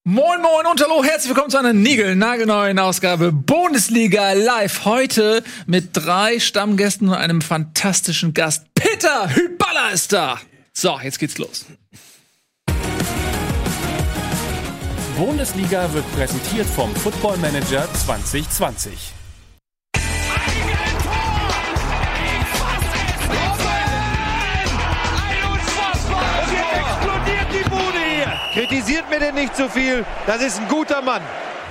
Moin Moin und hallo, herzlich willkommen zu einer niegelnagelneuen Ausgabe Bundesliga Live. Heute mit 3 Stammgästen und einem fantastischen Gast. Peter Hyballa ist da. So, jetzt geht's los. Bundesliga wird präsentiert vom Football Manager 2020. Kritisiert mir denn nicht so viel, das ist ein guter Mann.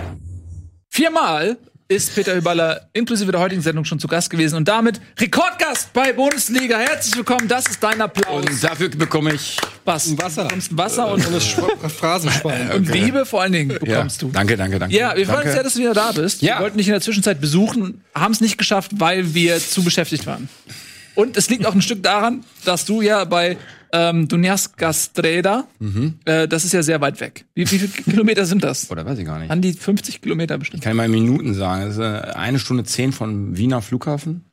4-mal ist Peter Hyballa inklusive der heutigen Sendung schon zu Gast gewesen und damit Rekordgast bei Bundesliga. Herzlich willkommen, das ist dein Applaus. Und dafür bekomme ich was? Wasser. Du bekommst Wasser und Phrasenschwein. und Liebe vor allen Dingen bekommst du. Danke. Ja, wir freuen uns sehr, dass du wieder da bist. Ja. Wir wollten dich in der Zwischenzeit besuchen, haben es nicht geschafft, weil wir zu beschäftigt waren. Und es liegt auch ein Stück daran, dass du ja bei Dunajska Streda, das ist ja sehr weit weg. Wie viele Kilometer sind das? Oder weiß ich gar nicht. An die 50 Kilometer bestimmt. Ich kann mal in Minuten sagen. Das ist 1 Stunde 10 von Wiener Flughafen.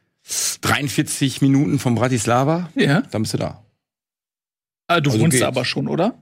43 Minuten von Bratislava. Ja. Dann bist du da. Du Also wohnst geht's. da aber schon, oder?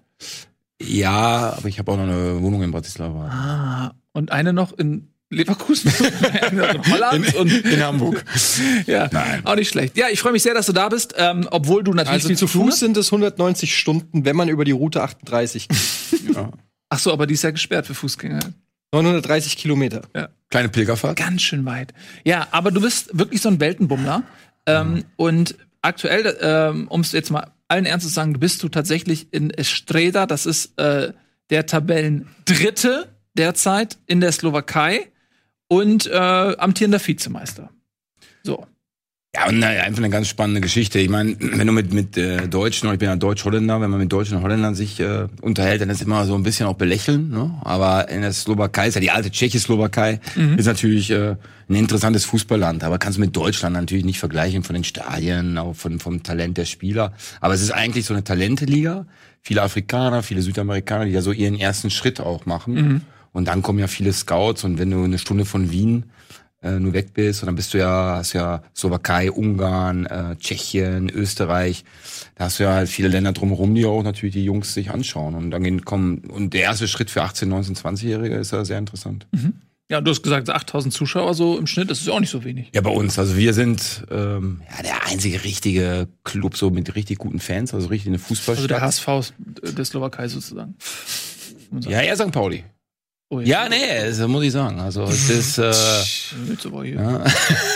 Ja, aber ich habe auch noch eine Wohnung in Bratislava. Ah, und eine noch in Leverkusen, eine in Holland und In Hamburg. ja, Nein. auch nicht schlecht. Ja, ich freue mich sehr, dass du da bist, obwohl du natürlich Also viel zu zu tun Fuß hast. sind es 190 Stunden, wenn man über die Route 38 geht. Ja. Ach so, aber die ist ja gesperrt für Fußgänger. 930 Kilometer. Kleine Pilgerfahrt. Ganz schön weit. Ja, aber du bist wirklich so ein Weltenbummler. Und aktuell, um es jetzt mal allen Ernstes zu sagen, bist du tatsächlich in Streda. Das ist der Tabellendritte derzeit in der Slowakei und amtierender Vizemeister. So. Ja, und einfach eine ganz spannende Geschichte. Ich meine, wenn du mit Deutschen, und ich bin ja Deutsch-Holländer, wenn man mit Deutschen und Holländern sich unterhält, dann ist immer so ein bisschen auch belächeln. Ne? Aber in der Slowakei, ist ja die alte Tschechoslowakei, ist natürlich ein interessantes Fußballland. Aber kannst du mit Deutschland natürlich nicht vergleichen von den Stadien, auch vom Talent der Spieler. Aber es ist eigentlich so eine Talenteliga. Viele Afrikaner, viele Südamerikaner, die ja so ihren ersten Schritt auch machen. Und dann kommen ja viele Scouts. Und wenn du eine Stunde von Wien nur weg bist und dann bist du ja, hast ja Slowakei, Ungarn, Tschechien, Österreich, da hast du ja halt viele Länder drumherum, die auch natürlich die Jungs sich anschauen und dann und der erste Schritt für 18, 19, 20-Jährige ist ja sehr interessant. Ja, du hast gesagt, 8000 Zuschauer so im Schnitt, das ist ja auch nicht so wenig. Ja, bei uns, also wir sind der einzige richtige Club so mit richtig guten Fans, also richtig eine Fußballstadt. Also der HSV der Slowakei sozusagen. Ja, eher St. Pauli. Oh, Ja, nee, das muss ich sagen. Also es ist Jetzt aber hier. ja.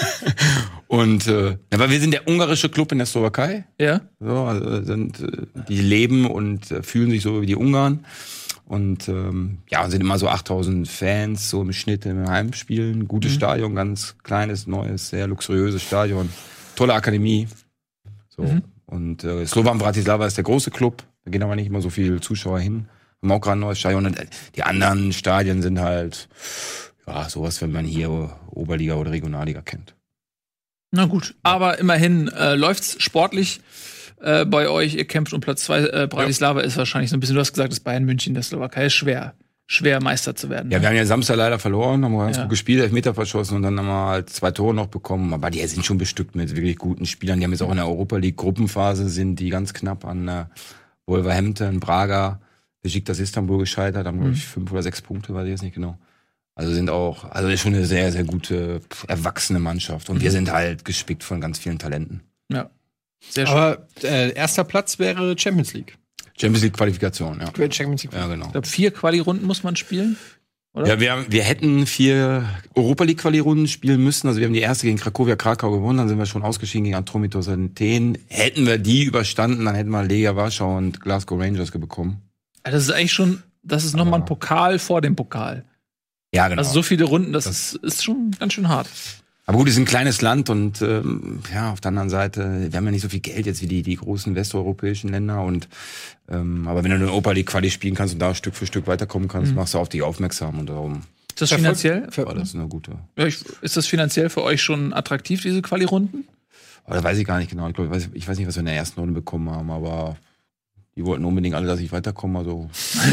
Und aber wir sind der ungarische Club in der Slowakei. Ja. So, also die leben und fühlen sich so wie die Ungarn. Und sind immer so 8000 Fans, so im Schnitt im Heimspielen. Gutes Stadion, ganz kleines, neues, sehr luxuriöses Stadion. Tolle Akademie. So. Und Slovan Bratislava ist der große Club. Da gehen aber nicht immer so viele Zuschauer hin. Haben auch gerade ein neues Stadion. Und die anderen Stadien sind halt sowas, wenn man hier Oberliga oder Regionalliga kennt. Na gut, aber immerhin läuft's sportlich bei euch. Ihr kämpft um Platz 2. Bratislava ist wahrscheinlich so ein bisschen, du hast gesagt, das Bayern München der Slowakei ist schwer Meister zu werden. Ja, wir haben ja Samstag leider verloren, haben ganz Ja. gut gespielt, Elfmeter verschossen und dann haben wir halt 2 Tore noch bekommen. Aber die sind schon bestückt mit wirklich guten Spielern. Die haben jetzt auch in der Europa League Gruppenphase, sind die ganz knapp an Wolverhampton, Braga, Besiktas Istanbul gescheitert, haben glaube ich 5 oder 6 Punkte, weiß ich jetzt nicht genau. Also ist schon eine sehr, sehr gute, erwachsene Mannschaft. Und wir sind halt gespickt von ganz vielen Talenten. Ja. Sehr schön. Aber erster Platz wäre Champions League. Champions League Qualifikation, ja. Champions League. Ja, genau. Ich glaube, 4 Quali-Runden muss man spielen. Oder? Ja, wir hätten 4 Europa League Quali-Runden spielen müssen. Also wir haben die erste gegen Cracovia Krakau gewonnen, dann sind wir schon ausgeschieden gegen Atromitos Athen. Hätten wir die überstanden, dann hätten wir Legia Warschau und Glasgow Rangers bekommen. Das ist eigentlich schon, das ist nochmal ein Pokal vor dem Pokal. Ja, genau. Also so viele Runden, das ist schon ganz schön hart. Aber gut, es ist ein kleines Land und auf der anderen Seite, wir haben ja nicht so viel Geld jetzt wie die großen westeuropäischen Länder und aber wenn du eine Europa League Quali spielen kannst und da Stück für Stück weiterkommen kannst, machst du auf dich aufmerksam und darum Ist das finanziell? war das eine gute. Ja, ist das finanziell für euch schon attraktiv, diese Quali-Runden? Aber da weiß ich gar nicht genau. Ich weiß nicht, was wir in der ersten Runde bekommen haben, aber die wollten unbedingt alle, dass ich weiterkomme. Also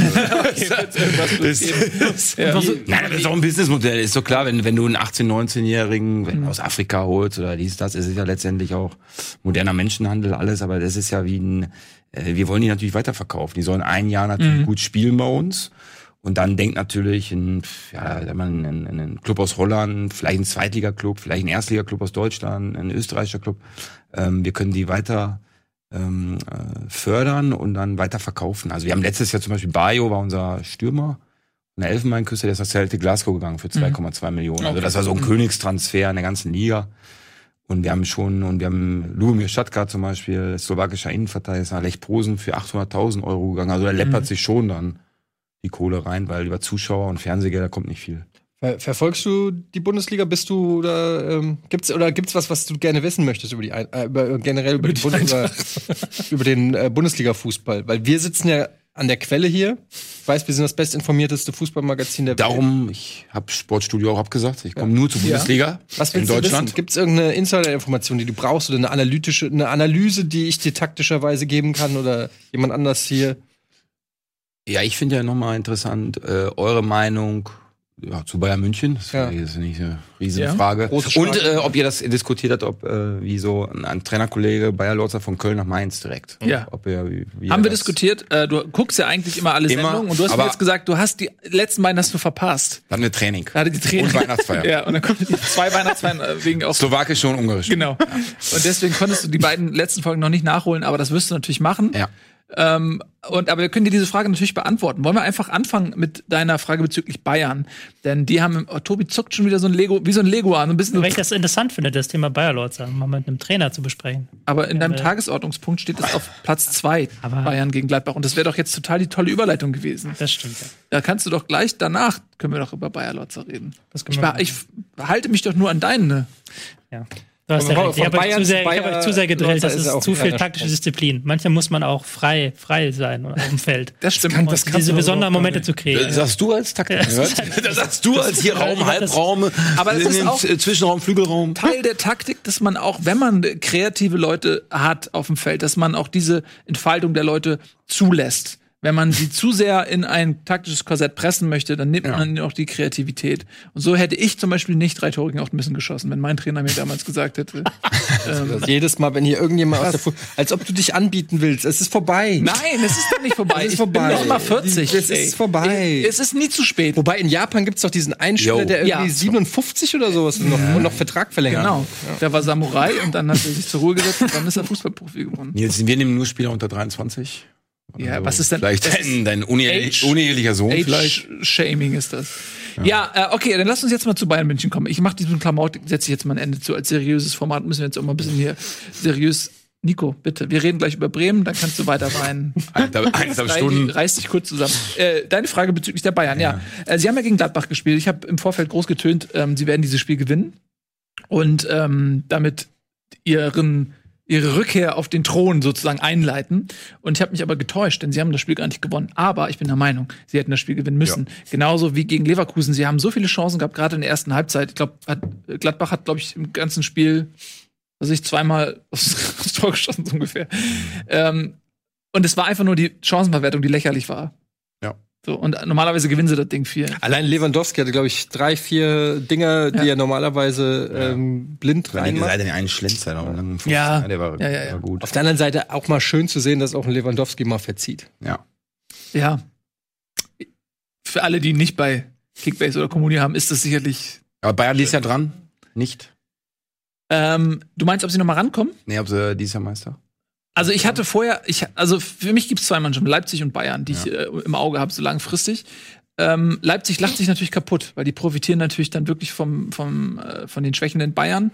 Nein, das ist auch ein Businessmodell. Ist doch klar, wenn du einen 18-, 19-Jährigen aus Afrika holst oder das ist ja letztendlich auch moderner Menschenhandel, alles, aber das ist ja wie wir wollen die natürlich weiterverkaufen. Die sollen ein Jahr natürlich gut spielen bei uns Und dann denkt natürlich ein Club aus Holland, vielleicht ein Zweitliga-Club, vielleicht ein Erstliga-Club aus Deutschland, ein österreichischer Club. Wir können die weiter fördern und dann weiter verkaufen. Also wir haben letztes Jahr zum Beispiel Bayo, war unser Stürmer, eine Elfenbeinküste, der ist nach Celtic Glasgow gegangen für 2,2 Millionen. Also das war so ein Königstransfer in der ganzen Liga. Und wir haben Lubomir Šatka zum Beispiel, slowakischer Innenverteidiger, ist nach Lech Posen für 800.000 € gegangen. Also da läppert sich schon dann die Kohle rein, weil über Zuschauer und Fernsehgelder kommt nicht viel. Verfolgst du die Bundesliga? Bist du oder gibt's was du gerne wissen möchtest über den Bundesliga-Fußball? Weil wir sitzen ja an der Quelle hier. Ich weiß, wir sind das bestinformierteste Fußballmagazin der Welt. Darum, ich habe Sportstudio auch abgesagt. Ich komme nur zur Bundesliga Was willst in du Deutschland. wissen? Gibt es irgendeine Insider-Information, die du brauchst oder eine Analyse, die ich dir taktischerweise geben kann oder jemand anders hier? Ja, ich finde ja nochmal interessant, eure Meinung zu Bayern München. Das ist nicht eine riesige Frage. Und ob ihr das diskutiert habt, ob wie so ein Trainerkollege Bayer Lorzer von Köln nach Mainz direkt. Ja. Ob ihr, wie haben wir diskutiert. Du guckst ja eigentlich immer alle Sendungen und du hast mir jetzt gesagt, du hast die letzten beiden hast du verpasst. Dann eine Training. Da hatte die Training. Und Weihnachtsfeier. Ja, und dann kommen die 2 Weihnachtsfeiern wegen auch Slowakische und Ungarische. Genau. Ja. Und deswegen konntest du die beiden letzten Folgen noch nicht nachholen, aber das wirst du natürlich machen. Ja. Aber wir können dir diese Frage natürlich beantworten. Wollen wir einfach anfangen mit deiner Frage bezüglich Bayern? Denn die haben, Tobi zuckt schon wieder so ein Lego an. Ein bisschen Weil ich das interessant finde, das Thema Bayer Lorzer mal mit einem Trainer zu besprechen. Aber in deinem Tagesordnungspunkt steht es auf Platz 2, Bayern gegen Gladbach. Und das wäre doch jetzt total die tolle Überleitung gewesen. Das stimmt, ja. Da kannst du doch gleich danach, können wir doch über Bayer Lorzer reden. Das können wir Ich halte mich doch nur an deine. Ja. Du hast ja recht. Ich habe euch zu sehr gedrillt. Das ist zu viel taktische Disziplin. Manchmal muss man auch frei sein auf dem Feld. Das stimmt. Diese besonderen Momente zu kriegen. Das sagst du als Taktik. Das sagst du als hier Raum, Halbraum, aber es ist auch Zwischenraum, Flügelraum. Teil der Taktik, dass man auch, wenn man kreative Leute hat auf dem Feld, dass man auch diese Entfaltung der Leute zulässt. Wenn man sie zu sehr in ein taktisches Korsett pressen möchte, dann nimmt man auch die Kreativität. Und so hätte ich zum Beispiel nicht 3 Tore gegen Ochtmüssen geschossen, wenn mein Trainer mir damals gesagt hätte. Jedes Mal, wenn hier irgendjemand als ob du dich anbieten willst. Es ist vorbei. Nein, es ist doch nicht vorbei. Es ist vorbei. Ich bin noch mal 40. Es ist vorbei. Es ist nie zu spät. Wobei in Japan gibt's doch diesen Einspieler, der irgendwie 57 oder sowas und noch Vertrag verlängert. Genau. Der war Samurai und dann hat er sich zur Ruhe gesetzt und dann ist er Fußballprofi geworden. Jetzt wir nehmen nur Spieler unter 23. Ja, also was ist denn vielleicht dein unehelicher Sohn vielleicht? Shaming ist das. Ja, okay, dann lass uns jetzt mal zu Bayern München kommen. Ich mache diesem Klamauk, setze ich jetzt mal ein Ende zu. Als seriöses Format müssen wir jetzt auch mal ein bisschen hier seriös. Nico, bitte, wir reden gleich über Bremen, dann kannst du weiter weinen. 1,5 Stunden. Reiß dich kurz zusammen. Deine Frage bezüglich der Bayern, ja. Sie haben ja gegen Gladbach gespielt. Ich habe im Vorfeld groß getönt, sie werden dieses Spiel gewinnen und damit ihre Rückkehr auf den Thron sozusagen einleiten. Und ich habe mich aber getäuscht, denn sie haben das Spiel gar nicht gewonnen. Aber ich bin der Meinung, sie hätten das Spiel gewinnen müssen. Ja. Genauso wie gegen Leverkusen. Sie haben so viele Chancen gehabt, gerade in der ersten Halbzeit. Ich glaube, Gladbach hat, glaube ich, im ganzen Spiel zweimal aufs Tor geschossen, so ungefähr. Und es war einfach nur die Chancenverwertung, die lächerlich war. Ja. So, und normalerweise gewinnen sie das Ding 4. Allein Lewandowski hatte, glaube ich, 3, 4 Dinger, die er normalerweise blind reinmacht. Leider einen Schlenzer. Der war gut. Auf der anderen Seite auch mal schön zu sehen, dass auch ein Lewandowski mal verzieht. Ja. Ja. Für alle, die nicht bei Kickbase oder Comunio haben, ist das sicherlich. Aber Bayern ist ja dran. Nicht. Du meinst, ob sie noch mal rankommen? Nee, ob sie dieses Jahr Meister. Also ich hatte vorher, für mich gibt es 2 Mannschaften, Leipzig und Bayern, die ich im Auge habe, so langfristig. Leipzig lacht sich natürlich kaputt, weil die profitieren natürlich dann wirklich von den schwächenden Bayern.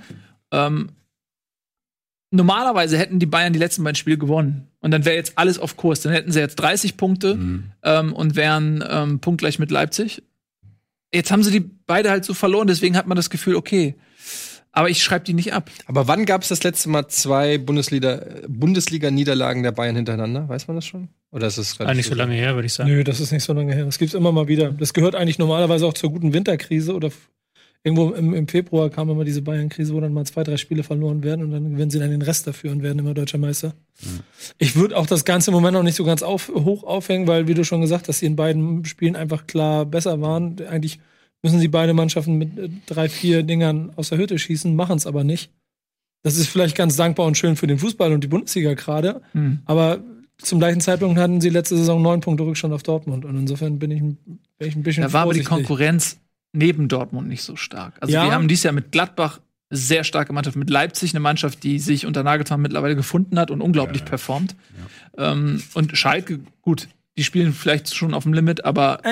Normalerweise hätten die Bayern die letzten beiden Spiele gewonnen. Und dann wäre jetzt alles auf Kurs. Dann hätten sie jetzt 30 Punkte und wären punktgleich mit Leipzig. Jetzt haben sie die beide halt so verloren, deswegen hat man das Gefühl, okay, aber ich schreibe die nicht ab. Aber wann gab es das letzte Mal 2 Bundesliga-Niederlagen der Bayern hintereinander? Weiß man das schon? Oder ist es nicht so lange her, würde ich sagen. Nö, das ist nicht so lange her. Das gibt's immer mal wieder. Das gehört eigentlich normalerweise auch zur guten Winterkrise. Oder irgendwo im Februar kam immer diese Bayern-Krise, wo dann mal 2, 3 Spiele verloren werden und dann gewinnen sie dann den Rest dafür und werden immer Deutscher Meister. Mhm. Ich würde auch das Ganze im Moment noch nicht so ganz hoch aufhängen, weil, wie du schon gesagt hast, sie in beiden Spielen einfach klar besser waren. Eigentlich müssen sie beide Mannschaften mit 3, 4 Dingern aus der Hütte schießen, machen es aber nicht. Das ist vielleicht ganz dankbar und schön für den Fußball und die Bundesliga gerade. Aber zum gleichen Zeitpunkt hatten sie letzte Saison 9 Punkte Rückstand auf Dortmund. Und insofern bin ich ein bisschen Da war aber die Konkurrenz neben Dortmund nicht so stark. Also wir haben dieses Jahr mit Gladbach sehr starke Mannschaft, mit Leipzig eine Mannschaft, die sich unter Nagelsmann mittlerweile gefunden hat und unglaublich performt. Ja. Und Schalke, gut, die spielen vielleicht schon auf dem Limit, aber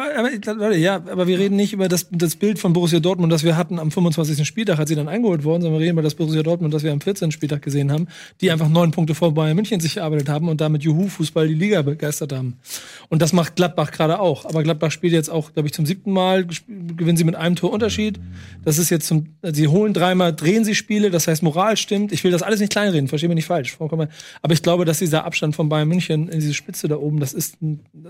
aber wir reden nicht über das Bild von Borussia Dortmund, das wir hatten am 25. Spieltag, als sie dann eingeholt wurden, sondern wir reden über das Borussia Dortmund, das wir am 14. Spieltag gesehen haben, die einfach 9 Punkte vor Bayern München sich erarbeitet haben und damit Juhu-Fußball die Liga begeistert haben. Und das macht Gladbach gerade auch. Aber Gladbach spielt jetzt auch, glaube ich, zum 7. Mal, gewinnen sie mit einem Torunterschied. Das ist jetzt sie holen 3-mal, drehen sie Spiele, das heißt, Moral stimmt. Ich will das alles nicht kleinreden, verstehe mich nicht falsch. Aber ich glaube, dass dieser Abstand von Bayern München in diese Spitze da oben, das ist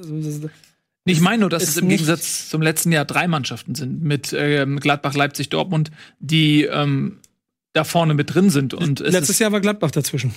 ich meine nur, dass es im Gegensatz zum letzten Jahr 3 Mannschaften sind mit Gladbach, Leipzig, Dortmund, die da vorne mit drin sind. Und letztes Jahr war Gladbach dazwischen.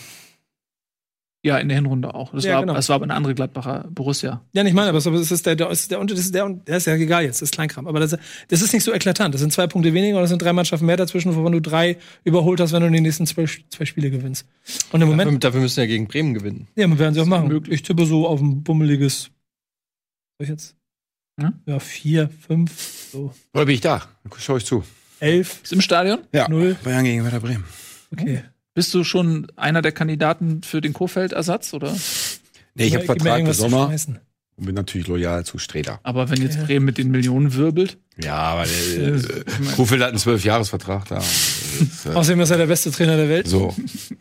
Ja, in der Hinrunde auch. Das war aber eine andere Gladbacher Borussia. Ja, nicht meine, aber es ist der ist ja egal jetzt, das ist Kleinkram. Aber das ist nicht so eklatant. Das sind 2 Punkte weniger und es sind 3 Mannschaften mehr dazwischen, wovon du 3 überholt hast, wenn du in den nächsten 2 Spiele gewinnst. Und im Moment. Dafür müssen wir ja gegen Bremen gewinnen. Ja, werden sie auch machen. Ich tippe so auf ein bummeliges. Was soll ich jetzt? Ja, 4, 5. So. Oder bin ich da? Schau ich zu. 11. Ist im Stadion? Ja. 0. Bayern gegen Werder Bremen. Okay. Bist du schon einer der Kandidaten für den Kofeld-Ersatz, oder? Nee, ich habe Vertrag bis Sommer und bin natürlich loyal zu Streda. Aber wenn jetzt Bremen mit den Millionen wirbelt? Ja, aber Kofeld hat einen 12-Jahres-Vertrag da. Außerdem ist er der beste Trainer der Welt. So.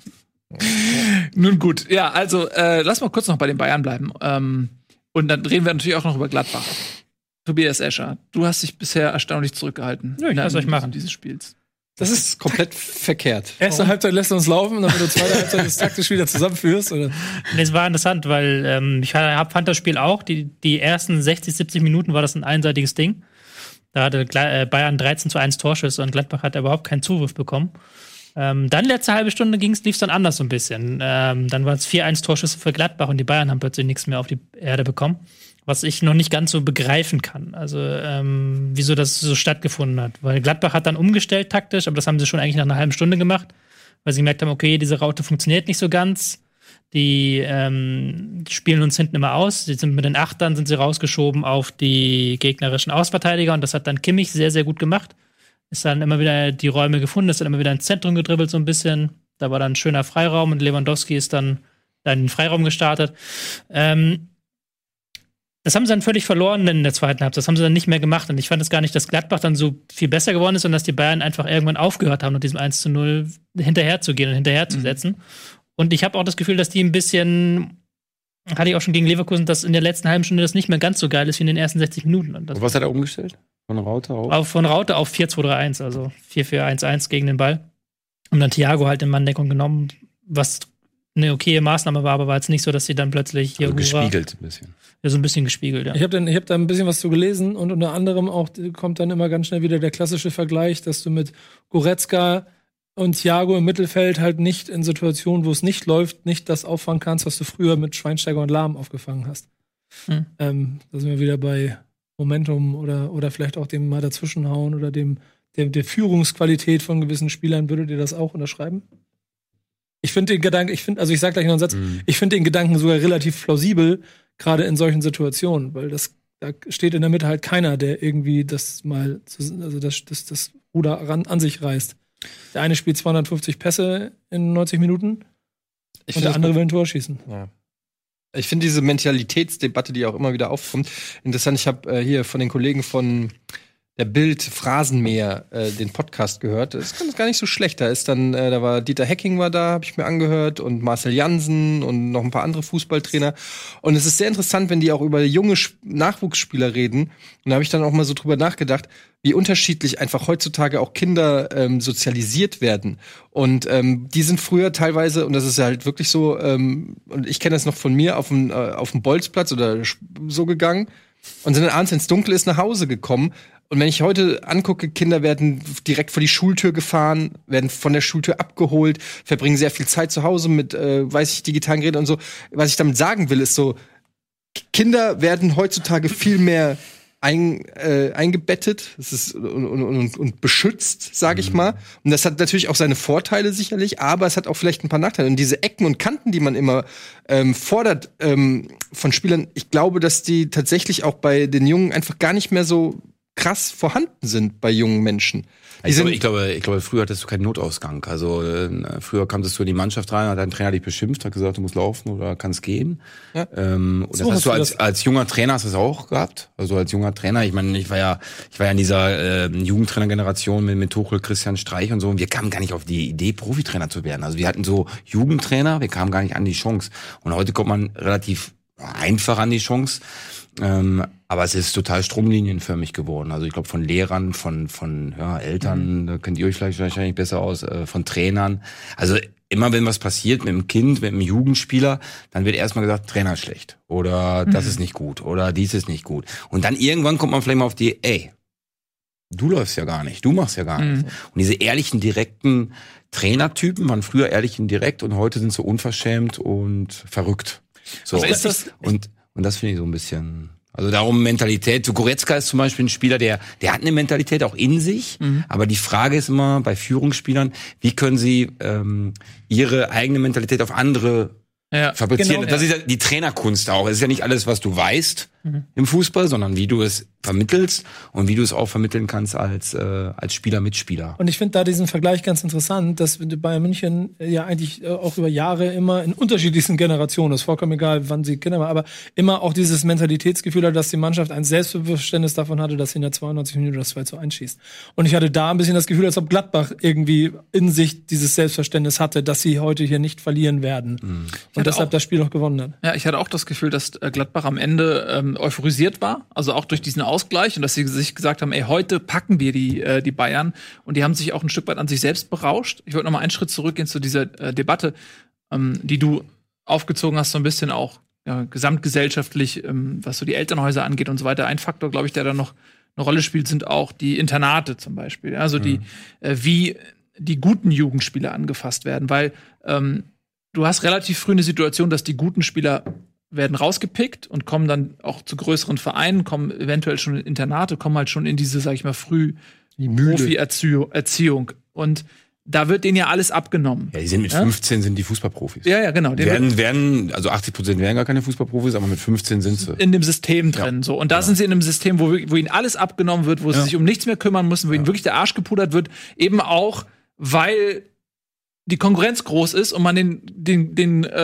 Nun gut, ja, also lass mal kurz noch bei den Bayern bleiben. Und dann reden wir natürlich auch noch über Gladbach. Tobias Escher, du hast dich bisher erstaunlich zurückgehalten. Ja, ich lasse euch machen. Dieses Spiels. Das ist komplett verkehrt. Erste Halbzeit lässt uns laufen, damit du zweite Halbzeit das taktisch wieder zusammenführst, oder? Es war interessant, weil ich fand das Spiel auch. Die ersten 60, 70 Minuten war das ein einseitiges Ding. Da hatte Bayern 13:1 Torschüsse und Gladbach hat überhaupt keinen Zugriff bekommen. Dann letzte halbe Stunde lief es dann anders so ein bisschen. Dann waren es 4:1 Torschüsse für Gladbach und die Bayern haben plötzlich nichts mehr auf die Erde bekommen. Was ich noch nicht ganz so begreifen kann. Also, wieso das so stattgefunden hat. Weil Gladbach hat dann umgestellt taktisch, aber das haben sie schon eigentlich nach einer halben Stunde gemacht, weil sie gemerkt haben, okay, diese Raute funktioniert nicht so ganz. Die spielen uns hinten immer aus. Sie sind mit den Achtern sind sie rausgeschoben auf die gegnerischen Ausverteidiger und das hat dann Kimmich sehr, sehr gut gemacht. Ist dann immer wieder die Räume gefunden, ist dann immer wieder ins Zentrum gedribbelt so ein bisschen. Da war dann ein schöner Freiraum und Lewandowski ist dann in den Freiraum gestartet. Das haben sie dann völlig verloren in der zweiten Halbzeit. Das haben sie dann nicht mehr gemacht. Und ich fand es gar nicht, dass Gladbach dann so viel besser geworden ist, sondern dass die Bayern einfach irgendwann aufgehört haben, mit diesem 1:0 hinterher zu gehen und hinterher zu setzen. Und ich habe auch das Gefühl, dass die ein bisschen, hatte ich auch schon gegen Leverkusen, dass in der letzten halben Stunde das nicht mehr ganz so geil ist wie in den ersten 60 Minuten. Und was hat er umgestellt? Von Raute auf? Von Raute auf 4-2-3-1, also 4-4-1-1 gegen den Ball. Und dann Thiago halt in Manndeckung genommen, was eine okaye Maßnahme war, aber war jetzt nicht so, dass sie dann plötzlich hier gespiegelt ein bisschen. Ja, so ein bisschen gespiegelt, ja. Ich hab da ein bisschen was zu gelesen und unter anderem auch kommt dann immer ganz schnell wieder der klassische Vergleich, dass du mit Goretzka und Thiago im Mittelfeld halt nicht in Situationen, wo es nicht läuft, nicht das auffangen kannst, was du früher mit Schweinsteiger und Lahm aufgefangen hast. Da sind wir wieder bei Momentum oder vielleicht auch dem mal dazwischenhauen oder der Führungsqualität von gewissen Spielern. Würdet ihr das auch unterschreiben? Ich finde den Gedanken, ich sag gleich noch einen Satz, ich finde den Gedanken sogar relativ plausibel, gerade in solchen Situationen, weil da steht in der Mitte halt keiner, der irgendwie das Ruder an sich reißt. Der eine spielt 250 Pässe in 90 Minuten und der andere will ein Tor schießen. Ja. Ich finde diese Mentalitätsdebatte, die auch immer wieder aufkommt, interessant. Ich habe hier von den Kollegen von der Bild Phrasenmäher den Podcast gehört. Das ist gar nicht so schlecht. Da war Dieter Hecking war da, habe ich mir angehört, und Marcel Jansen und noch ein paar andere Fußballtrainer. Und es ist sehr interessant, wenn die auch über junge Nachwuchsspieler reden. Und da habe ich dann auch mal so drüber nachgedacht, wie unterschiedlich einfach heutzutage auch Kinder sozialisiert werden. Und die sind früher teilweise, und das ist ja halt wirklich so, und ich kenne das noch von mir, auf dem Bolzplatz oder so gegangen und sind dann abends, wenn es dunkel ist, nach Hause gekommen. Und wenn ich heute angucke, Kinder werden direkt vor die Schultür gefahren, werden von der Schultür abgeholt, verbringen sehr viel Zeit zu Hause mit, digitalen Geräten und so. Was ich damit sagen will, ist so, Kinder werden heutzutage viel mehr eingebettet, es ist und beschützt, sage ich mal. Und das hat natürlich auch seine Vorteile sicherlich, aber es hat auch vielleicht ein paar Nachteile. Und diese Ecken und Kanten, die man immer fordert von Spielern, ich glaube, dass die tatsächlich auch bei den Jungen einfach gar nicht mehr so krass vorhanden sind bei jungen Menschen. Ich glaube, früher hattest du keinen Notausgang. Also früher kamst du in die Mannschaft rein, hat dein Trainer dich beschimpft, hat gesagt, du musst laufen oder kannst gehen. Ja. Und das hast du als junger Trainer hast du das auch gehabt. Also als junger Trainer, ich meine, ich war ja in dieser Jugendtrainergeneration mit Tuchel, Christian Streich und so. Und wir kamen gar nicht auf die Idee, Profitrainer zu werden. Also wir hatten so Jugendtrainer, wir kamen gar nicht an die Chance. Und heute kommt man relativ einfach an die Chance. Aber es ist total stromlinienförmig geworden. Also ich glaube von Lehrern, von Eltern, da kennt ihr euch vielleicht wahrscheinlich besser aus, von Trainern. Also immer wenn was passiert mit dem Kind, mit dem Jugendspieler, dann wird erstmal gesagt, Trainer ist schlecht oder das ist nicht gut oder dies ist nicht gut. Und dann irgendwann kommt man vielleicht mal auf die, du läufst ja gar nicht, du machst ja gar nichts. Und diese ehrlichen, direkten Trainertypen waren früher ehrlich und direkt und heute sind sie unverschämt und verrückt. So. Also ist das und das finde ich so ein bisschen, also darum Mentalität. So Goretzka ist zum Beispiel ein Spieler, der hat eine Mentalität auch in sich. Aber die Frage ist immer bei Führungsspielern, wie können sie ihre eigene Mentalität auf andere fabrizieren. Genau, das ist ja die Trainerkunst auch. Es ist ja nicht alles, was du weißt im Fußball, sondern wie du es vermittelst und wie du es auch vermitteln kannst als Spieler, Mitspieler. Und ich finde da diesen Vergleich ganz interessant, dass Bayern München ja eigentlich auch über Jahre immer in unterschiedlichsten Generationen, ist vollkommen egal, wann sie Kinder waren, aber immer auch dieses Mentalitätsgefühl hat, dass die Mannschaft ein Selbstverständnis davon hatte, dass sie in der 92 Minuten das 2:1 schießt. Und ich hatte da ein bisschen das Gefühl, als ob Gladbach irgendwie in sich dieses Selbstverständnis hatte, dass sie heute hier nicht verlieren werden. Und deshalb das Spiel noch gewonnen hat. Ja, ich hatte auch das Gefühl, dass Gladbach am Ende euphorisiert war, also auch durch diesen Ausgleich und dass sie sich gesagt haben, heute packen wir die Bayern und die haben sich auch ein Stück weit an sich selbst berauscht. Ich wollte noch mal einen Schritt zurückgehen zu dieser Debatte, die du aufgezogen hast, so ein bisschen auch gesamtgesellschaftlich, was so die Elternhäuser angeht und so weiter. Ein Faktor, glaube ich, der da noch eine Rolle spielt, sind auch die Internate zum Beispiel. Also wie die guten Jugendspieler angefasst werden, weil du hast relativ früh eine Situation, dass die guten Spieler werden rausgepickt und kommen dann auch zu größeren Vereinen, kommen eventuell schon in Internate, kommen halt schon in diese, sag ich mal, Profi-Erziehung. Und da wird denen ja alles abgenommen. Ja, die sind mit 15 sind die Fußballprofis. Ja, genau. Die werden, also 80% werden gar keine Fußballprofis, aber mit 15 sind sie. In dem System drin, so. Und da sind sie in einem System, wo ihnen alles abgenommen wird, wo sie sich um nichts mehr kümmern müssen, wo ihnen wirklich der Arsch gepudert wird, eben auch, weil die Konkurrenz groß ist und man den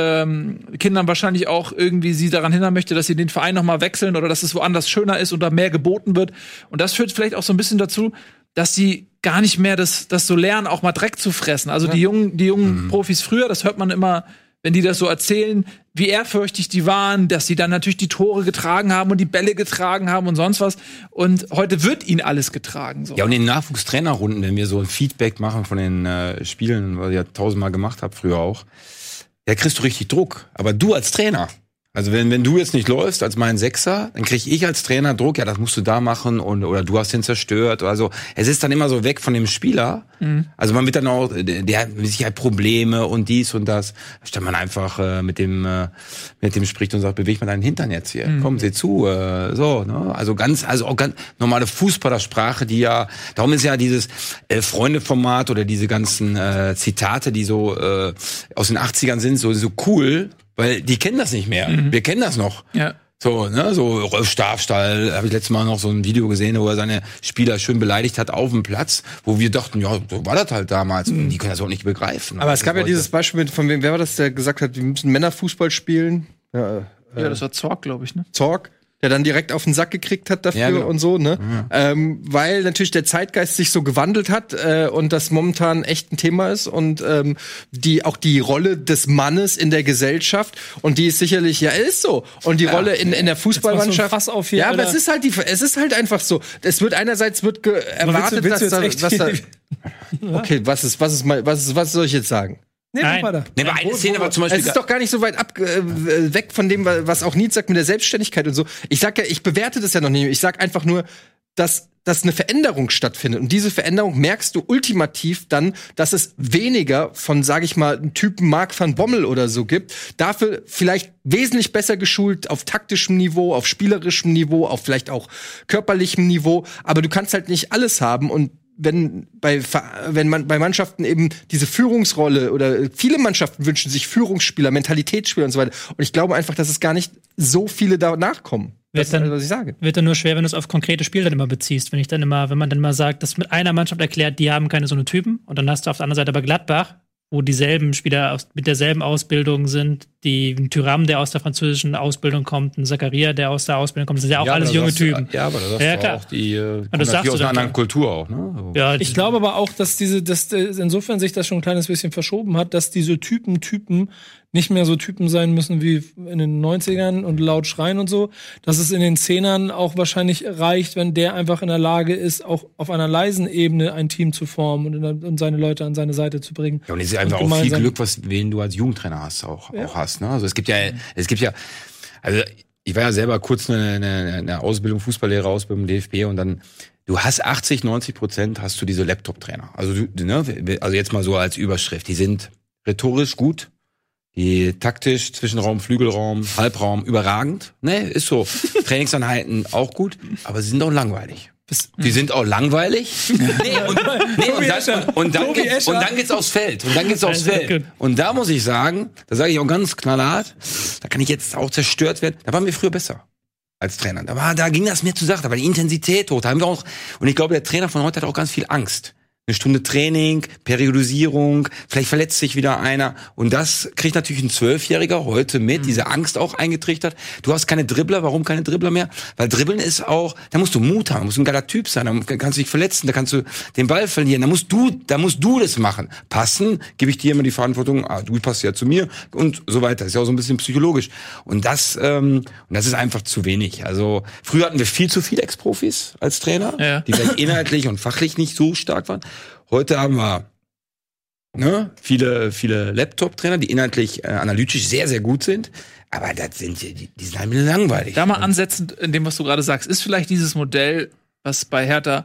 Kindern wahrscheinlich auch irgendwie sie daran hindern möchte, dass sie den Verein noch mal wechseln oder dass es woanders schöner ist oder mehr geboten wird. Und das führt vielleicht auch so ein bisschen dazu, dass sie gar nicht mehr das so lernen, auch mal Dreck zu fressen. Also die jungen Profis früher, das hört man immer, wenn die das so erzählen, wie ehrfürchtig die waren, dass sie dann natürlich die Tore getragen haben und die Bälle getragen haben und sonst was. Und heute wird ihnen alles getragen. So. Ja, und in den Nachwuchstrainerrunden, wenn wir so ein Feedback machen von den Spielen, was ich ja 1000-mal gemacht habe, früher auch, da kriegst du richtig Druck. Aber du als Trainer, also wenn du jetzt nicht läufst als mein Sechser, dann krieg ich als Trainer Druck, ja, das musst du da machen oder du hast den zerstört oder so. Es ist dann immer so weg von dem Spieler. Also man wird dann auch, der hat mit Sicherheit Probleme und dies und das. Statt man einfach mit dem spricht und sagt, beweg mal deinen Hintern jetzt hier. Komm, seh zu. So, ne? Also auch ganz normale Fußballersprache, die ja, darum ist ja dieses Freunde-Format oder diese ganzen Zitate, die so aus den 80ern sind, so cool. Weil die kennen das nicht mehr. Wir kennen das noch. Ja. So, ne, so Rolf Stafstall, habe ich letztes Mal noch so ein Video gesehen, wo er seine Spieler schön beleidigt hat auf dem Platz, wo wir dachten, ja, so war das halt damals. Und die können das auch nicht begreifen. Aber es gab ja dieses Beispiel von wem, wer war das, der gesagt hat, wir müssen Männerfußball spielen? Ja, das war Zorc, glaube ich, ne? Zorc. Der dann direkt auf den Sack gekriegt hat dafür und so, ne? Ja. Weil natürlich der Zeitgeist sich so gewandelt hat und das momentan echt ein Thema ist und auch die Rolle des Mannes in der Gesellschaft und die ist sicherlich, ist so. Und die Rolle in der Fußballmannschaft. Fass auf hier, aber es ist halt einfach so. Es wird einerseits erwartet, okay, was soll ich jetzt sagen? Nee, aber eine Szene war zum Beispiel. Es ist doch gar nicht so weit weg von dem, was auch Nils sagt mit der Selbstständigkeit und so. Ich sag ja, ich bewerte das ja noch nicht. Ich sag einfach nur, dass dass eine Veränderung stattfindet. Und diese Veränderung merkst du ultimativ dann, dass es weniger von, sage ich mal, einem Typen Mark van Bommel oder so gibt. Dafür vielleicht wesentlich besser geschult auf taktischem Niveau, auf spielerischem Niveau, auf vielleicht auch körperlichem Niveau. Aber du kannst halt nicht alles haben. Und wenn man bei Mannschaften eben diese Führungsrolle oder viele Mannschaften wünschen sich Führungsspieler, Mentalitätsspieler und so weiter. Und ich glaube einfach, dass es gar nicht so viele da nachkommen. Das ist alles, was ich sage. Wird dann nur schwer, wenn du es auf konkrete Spiele dann immer beziehst. Wenn man dann mal sagt, dass mit einer Mannschaft erklärt, die haben keine so eine Typen. Und dann hast du auf der anderen Seite aber Gladbach, wo dieselben Spieler mit derselben Ausbildung sind, ein Thuram, der aus der französischen Ausbildung kommt, ein Zakaria, der aus der Ausbildung kommt, das sind ja auch alles junge Typen. Ja, aber das ist auch die das aus einer anderen Kultur auch, ne? Also. Ja, ich glaube aber auch, dass insofern sich das schon ein kleines bisschen verschoben hat, dass diese Typen nicht mehr so Typen sein müssen wie in den 90ern und laut schreien und so, dass es in den 10ern auch wahrscheinlich reicht, wenn der einfach in der Lage ist, auch auf einer leisen Ebene ein Team zu formen und seine Leute an seine Seite zu bringen. Ja, und es ist einfach auch viel Glück, wen du als Jugendtrainer hast, auch hast, ne? Also es gibt ja, also ich war ja selber kurz eine Ausbildung, Fußballlehrer-Ausbildung im DFB und dann du hast 80-90% hast du diese Laptop-Trainer. Also also jetzt mal so als Überschrift, die sind rhetorisch gut, die taktisch, Zwischenraum, Flügelraum, Halbraum, überragend. Ne, ist so. Trainingseinheiten auch gut, aber sie sind auch langweilig. Die sind auch langweilig. Und dann geht's aufs Feld. Und da muss ich sagen, da sage ich auch ganz knallhart, da kann ich jetzt auch zerstört werden. Da waren wir früher besser als Trainer. Da ging das mir zu Sache, da war die Intensität hoch. Da haben wir auch, und ich glaube, der Trainer von heute hat auch ganz viel Angst. Eine Stunde Training, Periodisierung, vielleicht verletzt sich wieder einer. Und das kriegt natürlich ein 12-Jähriger heute mit, diese Angst auch eingetrichtert. Du hast keine Dribbler, warum keine Dribbler mehr? Weil Dribbeln ist auch, da musst du Mut haben, da musst du ein geiler Typ sein, da kannst du dich verletzen, da kannst du den Ball verlieren, da musst du das machen. Passen, gebe ich dir immer die Verantwortung, du passt ja zu mir und so weiter. Das ist ja auch so ein bisschen psychologisch. Und das ist einfach zu wenig. Also, früher hatten wir viel zu viele Ex-Profis als Trainer, die vielleicht inhaltlich und fachlich nicht so stark waren. Heute haben wir viele Laptop-Trainer, die inhaltlich analytisch sehr, sehr gut sind. Aber das sind die sind halt langweilig. Da mal ansetzend in dem, was du gerade sagst, ist vielleicht dieses Modell, was bei Hertha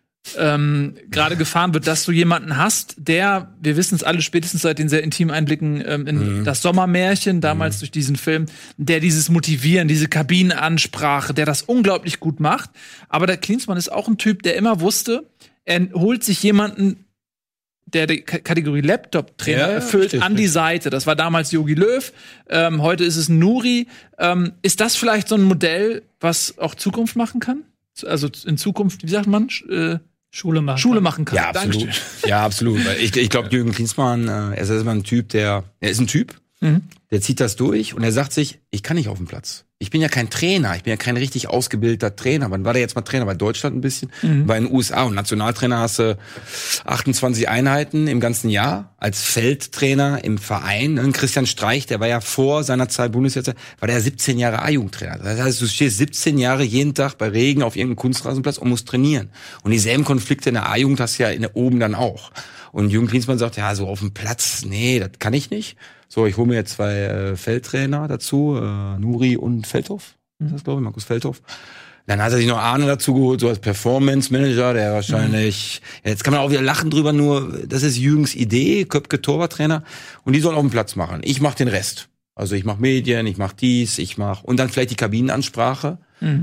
gerade gefahren wird, dass du jemanden hast, der, wir wissen es alle spätestens seit den sehr intimen Einblicken in das Sommermärchen, damals durch diesen Film, der dieses Motivieren, diese Kabinenansprache, der das unglaublich gut macht. Aber der Klinsmann ist auch ein Typ, der immer wusste, er holt sich jemanden, der die Kategorie Laptop-Trainer erfüllt, an die Seite. Das war damals Jogi Löw, heute ist es Nuri. Ist das vielleicht so ein Modell, was auch Zukunft machen kann? Also in Zukunft, wie sagt man? Schule machen kann. Ja, absolut. Dankeschön. Ja, absolut. Ich glaube, Jürgen Klinsmann, er ist immer ein Typ, er ist ein Typ, der zieht das durch und er sagt sich, ich kann nicht auf dem Platz. Ich bin ja kein Trainer, ich bin ja kein richtig ausgebildeter Trainer. Wann war der jetzt mal Trainer? Bei Deutschland ein bisschen, bei den USA. Und Nationaltrainer hast du 28 Einheiten im ganzen Jahr. Als Feldtrainer im Verein. Christian Streich, der war ja vor seiner Zeit Bundesliga, war der 17 Jahre A-Jugendtrainer. Das heißt, du stehst 17 Jahre jeden Tag bei Regen auf irgendeinem Kunstrasenplatz und musst trainieren. Und dieselben Konflikte in der A-Jugend hast du ja oben dann auch. Und Jürgen Klinsmann sagt, ja, so auf dem Platz, nee, das kann ich nicht. So, ich hole mir jetzt 2 Feldtrainer dazu, Nuri und Feldhoff, ist das, glaube ich, Markus Feldhoff. Dann hat er sich noch Arne dazu geholt, so als Performance Manager, der wahrscheinlich, jetzt kann man auch wieder lachen drüber, nur das ist Jürgens Idee, Köpke Torwarttrainer, und die sollen auf den Platz machen. Ich mache den Rest. Also ich mache Medien, ich mache dies, und dann vielleicht die Kabinenansprache.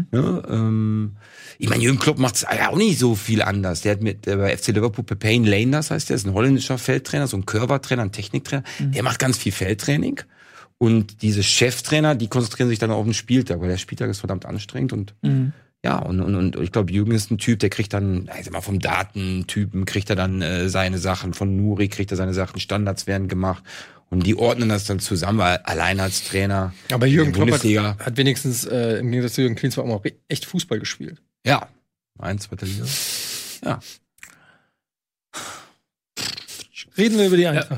Ne, ich meine, Jürgen Klopp macht's ja auch nicht so viel anders. Der hat bei FC Liverpool Pepijn Leenders heißt der, ist ein holländischer Feldtrainer, so ein Körpertrainer, ein Techniktrainer. Der macht ganz viel Feldtraining. Und diese Cheftrainer, die konzentrieren sich dann auf den Spieltag, weil der Spieltag ist verdammt anstrengend und ja, und ich glaube, Jürgen ist ein Typ, der kriegt dann, ich sag mal, vom Datentypen kriegt er dann seine Sachen, von Nuri kriegt er seine Sachen, Standards werden gemacht. Und die ordnen das dann zusammen, weil allein als Trainer. Aber Jürgen Klopp hat wenigstens im Gegensatz zu Jürgen Klinsmann auch echt Fußball gespielt. Ja. 1, 2. Liga. Ja. Reden wir über die Eintracht.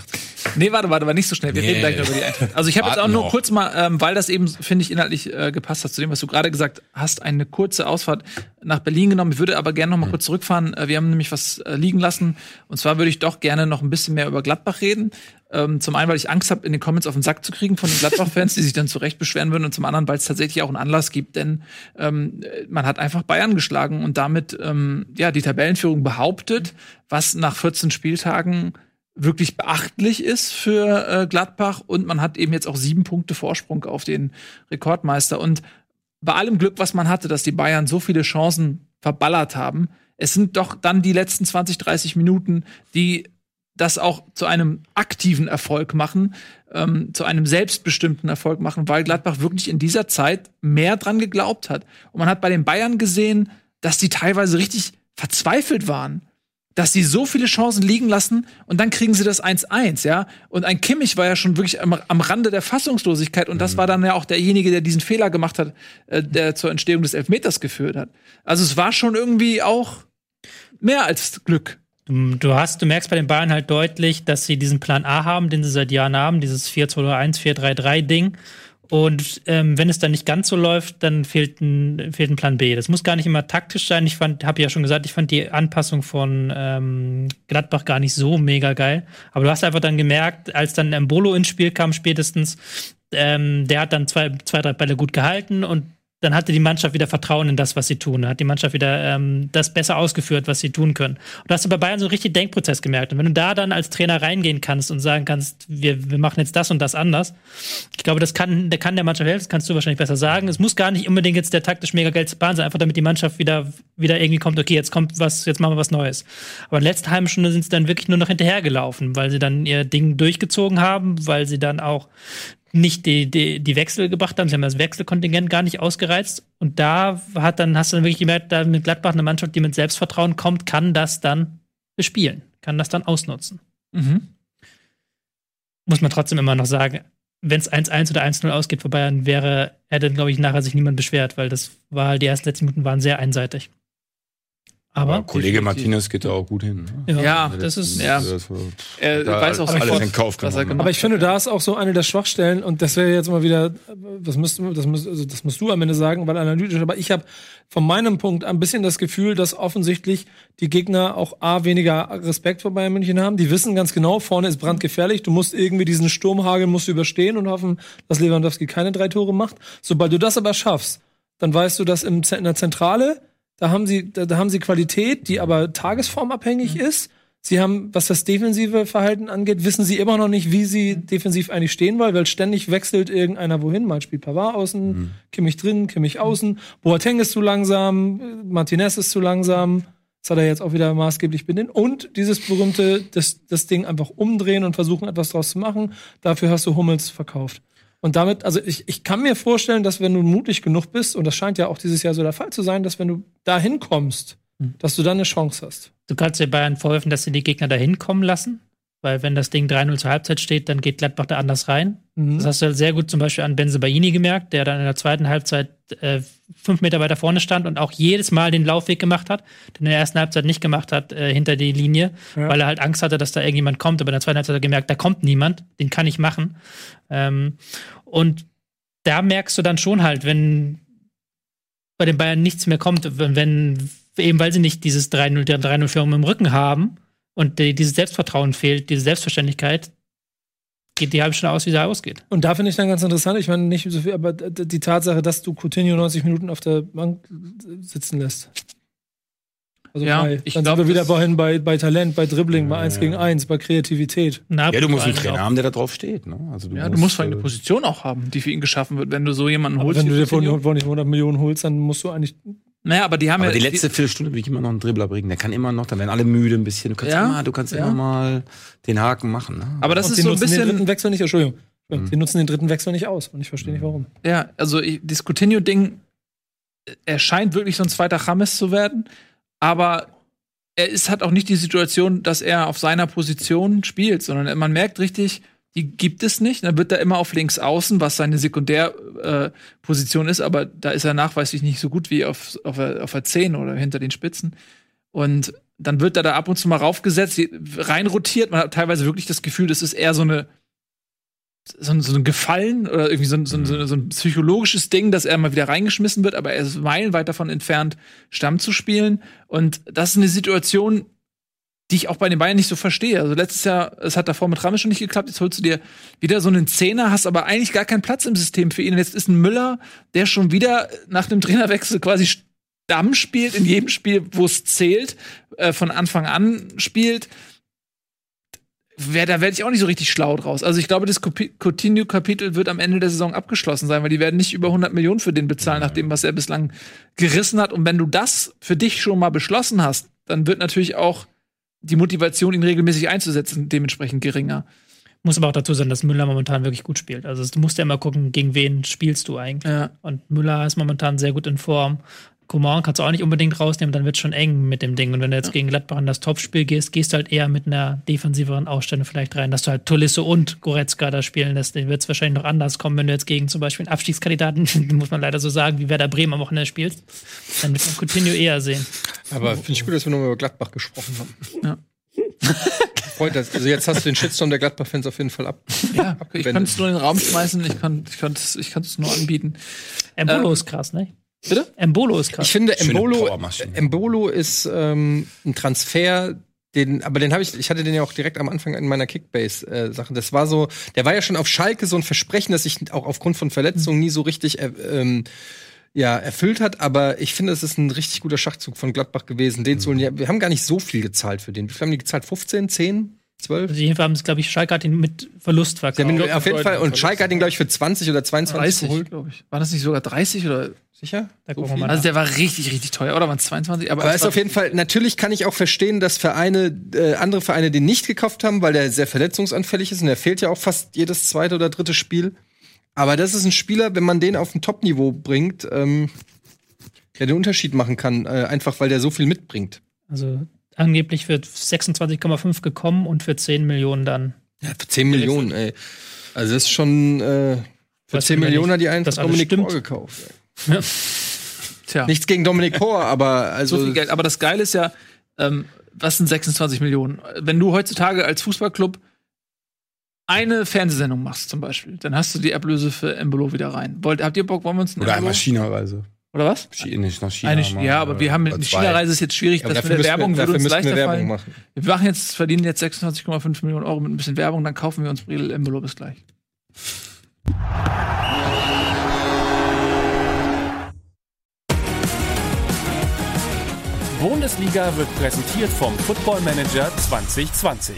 Nee, warte, nicht so schnell. Wir reden gleich über die Eintracht. Also ich habe jetzt auch nur kurz mal, weil das eben, finde ich, inhaltlich gepasst hat zu dem, was du gerade gesagt hast, eine kurze Ausfahrt nach Berlin genommen. Ich würde aber gerne noch mal kurz zurückfahren. Wir haben nämlich was liegen lassen. Und zwar würde ich doch gerne noch ein bisschen mehr über Gladbach reden. Zum einen, weil ich Angst habe, in den Comments auf den Sack zu kriegen von den Gladbach-Fans, die sich dann zu Recht beschweren würden. Und zum anderen, weil es tatsächlich auch einen Anlass gibt, denn man hat einfach Bayern geschlagen und damit die Tabellenführung behauptet, was nach 14 Spieltagen wirklich beachtlich ist für Gladbach. Und man hat eben jetzt auch 7 Punkte Vorsprung auf den Rekordmeister. Und bei allem Glück, was man hatte, dass die Bayern so viele Chancen verballert haben, es sind doch dann die letzten 20, 30 Minuten, die das auch zu einem aktiven Erfolg machen, zu einem selbstbestimmten Erfolg machen, weil Gladbach wirklich in dieser Zeit mehr dran geglaubt hat. Und man hat bei den Bayern gesehen, dass die teilweise richtig verzweifelt waren, dass sie so viele Chancen liegen lassen und dann kriegen sie das 1-1, ja. Und ein Kimmich war ja schon wirklich am Rande der Fassungslosigkeit und das war dann ja auch derjenige, der diesen Fehler gemacht hat, der zur Entstehung des Elfmeters geführt hat. Also es war schon irgendwie auch mehr als Glück. Du merkst bei den Bayern halt deutlich, dass sie diesen Plan A haben, den sie seit Jahren haben, dieses 4-2-1, 4-3-3-Ding. Und wenn es dann nicht ganz so läuft, dann fehlt ein Plan B. Das muss gar nicht immer taktisch sein. Habe ja schon gesagt, ich fand die Anpassung von Gladbach gar nicht so mega geil. Aber du hast einfach dann gemerkt, als dann Embolo ins Spiel kam spätestens, der hat dann zwei, drei Bälle gut gehalten und dann hatte die Mannschaft wieder Vertrauen in das, was sie tun. Dann hat die Mannschaft wieder das besser ausgeführt, was sie tun können. Und da hast du bei Bayern so einen richtigen Denkprozess gemerkt. Und wenn du da dann als Trainer reingehen kannst und sagen kannst, wir machen jetzt das und das anders, ich glaube, das kann der Mannschaft helfen, das kannst du wahrscheinlich besser sagen. Es muss gar nicht unbedingt jetzt der taktisch mega geilste Plan sein, einfach damit die Mannschaft wieder irgendwie kommt, okay, jetzt machen wir was Neues. Aber in der letzten halben Stunde sind sie dann wirklich nur noch hinterhergelaufen, weil sie dann ihr Ding durchgezogen haben, weil sie dann auch nicht die Wechsel gebracht haben. Sie haben das Wechselkontingent gar nicht ausgereizt. Und da hast du dann wirklich gemerkt, da mit Gladbach eine Mannschaft, die mit Selbstvertrauen kommt, kann das dann bespielen, kann das dann ausnutzen. Mhm. Muss man trotzdem immer noch sagen, wenn es 1-1 oder 1-0 ausgeht für Bayern, hätte, glaube ich, nachher sich niemand beschwert, weil das war halt, die ersten letzten Minuten waren sehr einseitig. Aber Kollege Martinez geht da auch gut hin. Ne? Ja, das ist. Ja. Er weiß auch alles in Kauf genommen. Aber ich finde, da ist auch so eine der Schwachstellen, und das wäre jetzt mal wieder, das musst du am Ende sagen, weil analytisch, aber ich habe von meinem Punkt ein bisschen das Gefühl, dass offensichtlich die Gegner auch weniger Respekt vor Bayern München haben. Die wissen ganz genau, vorne ist brandgefährlich. Du musst irgendwie diesen Sturmhagel überstehen und hoffen, dass Lewandowski keine 3 Tore macht. Sobald du das aber schaffst, dann weißt du, dass in der Zentrale da haben sie Qualität, die aber tagesformabhängig ist. Sie haben, was das defensive Verhalten angeht, wissen sie immer noch nicht, wie sie defensiv eigentlich stehen wollen, weil ständig wechselt irgendeiner wohin. Mal spielt Pavard außen, Kimmich drin, Kimmich außen. Boateng ist zu langsam, Martinez ist zu langsam. Das hat er jetzt auch wieder maßgeblich bedient. Und dieses berühmte, das Ding einfach umdrehen und versuchen, etwas draus zu machen. Dafür hast du Hummels verkauft. Und damit, also ich kann mir vorstellen, dass wenn du mutig genug bist, und das scheint ja auch dieses Jahr so der Fall zu sein, dass wenn du da hinkommst, dass du dann eine Chance hast. Du kannst dir Bayern vorwerfen, dass sie die Gegner da hinkommen lassen, weil wenn das Ding 3-0 zur Halbzeit steht, dann geht Gladbach da anders rein. Das hast du sehr gut zum Beispiel an Bensebaini gemerkt, der dann in der zweiten Halbzeit 5 Meter weiter vorne stand und auch jedes Mal den Laufweg gemacht hat, den er in der ersten Halbzeit nicht gemacht hat, hinter die Linie, weil er halt Angst hatte, dass da irgendjemand kommt. Aber in der zweiten Halbzeit hat er gemerkt, da kommt niemand, den kann ich machen. Und da merkst du dann schon halt, wenn bei den Bayern nichts mehr kommt, wenn eben weil sie nicht dieses 3-0-Führung im Rücken haben und dieses Selbstvertrauen fehlt, diese Selbstverständlichkeit, geht die halbe Stunde aus, wie sie ausgeht. Und da finde ich dann ganz interessant, ich meine nicht so viel, aber die Tatsache, dass du Coutinho 90 Minuten auf der Bank sitzen lässt. Also ja, dann sind wir wieder vorhin bei Talent, bei Dribbling, bei 1 gegen 1, bei Kreativität. Ja, du musst einen Trainer haben, der da drauf steht. Ne? Also du musst vor allem eine Position auch haben, die für ihn geschaffen wird. Wenn du so jemanden holst. Wenn du dir von nicht 100 Millionen holst, dann musst du eigentlich. Naja, aber die haben die letzte Viertelstunde will ich immer noch einen Dribbler bringen. Der kann immer noch, dann werden alle müde ein bisschen. Du kannst immer mal den Haken machen. Ne? Aber das ist so ein bisschen. Den dritten Wechsel nicht, Entschuldigung. Die nutzen den dritten Wechsel nicht aus. Und ich verstehe nicht, warum. Ja, also das Coutinho-Ding, er scheint wirklich so ein zweiter James zu werden. Aber hat auch nicht die Situation, dass er auf seiner Position spielt, sondern man merkt richtig, die gibt es nicht. Dann wird er immer auf links außen, was seine Sekundärposition ist, aber da ist er nachweislich nicht so gut wie auf der 10 oder hinter den Spitzen. Und dann wird er da ab und zu mal raufgesetzt, reinrotiert. Man hat teilweise wirklich das Gefühl, das ist eher so ein Gefallen oder irgendwie so ein psychologisches Ding, dass er mal wieder reingeschmissen wird, aber er ist meilenweit davon entfernt, Stamm zu spielen. Und das ist eine Situation, die ich auch bei den Bayern nicht so verstehe. Also letztes Jahr, es hat davor mit Rames schon nicht geklappt, jetzt holst du dir wieder so einen Zehner, hast aber eigentlich gar keinen Platz im System für ihn. Und jetzt ist ein Müller, der schon wieder nach dem Trainerwechsel quasi Stamm spielt, in jedem Spiel, wo es zählt, von Anfang an spielt. Da werde ich auch nicht so richtig schlau draus. Also ich glaube, das Coutinho-Kapitel wird am Ende der Saison abgeschlossen sein, weil die werden nicht über 100 Millionen für den bezahlen, nach dem, was er bislang gerissen hat. Und wenn du das für dich schon mal beschlossen hast, dann wird natürlich auch die Motivation, ihn regelmäßig einzusetzen, dementsprechend geringer. Muss aber auch dazu sein, dass Müller momentan wirklich gut spielt. Also du musst ja immer gucken, gegen wen spielst du eigentlich. Ja. Und Müller ist momentan sehr gut in Form. Coman kannst du auch nicht unbedingt rausnehmen, dann wird es schon eng mit dem Ding. Und wenn du jetzt gegen Gladbach in das Topspiel gehst du halt eher mit einer defensiveren Ausstellung vielleicht rein, dass du halt Tolisso und Goretzka da spielen lässt. Den wird es wahrscheinlich noch anders kommen, wenn du jetzt gegen zum Beispiel einen Abstiegskandidaten, muss man leider so sagen, wie Werder Bremen am Wochenende spielst. Dann wird man Coutinho eher sehen. Aber finde ich gut, dass wir nochmal über Gladbach gesprochen haben. Ja. Freut das. Also jetzt hast du den Shitstorm der Gladbach-Fans auf jeden Fall ab. Ja, ich kann es nur in den Raum schmeißen, ich kann es nur anbieten. Embolo ist krass, ne? Bitte? Embolo ist krass. Ich finde, Embolo ist ein Transfer, aber den ich hatte den ja auch direkt am Anfang in meiner Kickbase-Sache. Das war so, der war ja schon auf Schalke so ein Versprechen, das sich auch aufgrund von Verletzungen nie so richtig erfüllt hat, aber ich finde, es ist ein richtig guter Schachzug von Gladbach gewesen, den zu holen. Ja, wir haben gar nicht so viel gezahlt für den. Wie viel haben die gezahlt? 15, 10? 12? Also jedenfalls haben es, glaube ich, Schalke hat ihn mit Verlust verkauft. Auf jeden Fall. Und Schalke hat ihn, glaube ich, für 20 oder 22 geholt. Glaube ich. War das nicht sogar 30 oder? Sicher? Da gucken wir mal. Also der war richtig, richtig teuer. Oder waren es 22? Aber ist auf jeden Fall, natürlich kann ich auch verstehen, dass andere Vereine den nicht gekauft haben, weil der sehr verletzungsanfällig ist und der fehlt ja auch fast jedes zweite oder dritte Spiel. Aber das ist ein Spieler, wenn man den auf ein Top-Niveau bringt, der den Unterschied machen kann, einfach weil der so viel mitbringt. Also angeblich wird 26,5 gekommen und für 10 Millionen dann. Ja, für 10 Millionen, ey. Also das ist schon für 10 Millionen hat die einen Dominik Kor gekauft. Ja. Tja. Nichts gegen Dominik Kor, aber also so viel Geld. Aber das Geile ist ja, was sind 26 Millionen? Wenn du heutzutage als Fußballclub eine Fernsehsendung machst zum Beispiel, dann hast du die Ablöse für Embolo wieder rein. Habt ihr Bock, wollen wir uns oder einmal China-Reise. Oder was? Nach China. Ja, aber wir haben mit China-Reise ist jetzt schwierig, ja, das mit der Werbung würde uns leichter fallen. Machen. Wir verdienen jetzt 26,5 Millionen Euro mit ein bisschen Werbung, dann kaufen wir uns Breel Embolo. Bis gleich. Bundesliga wird präsentiert vom Football Manager 2020.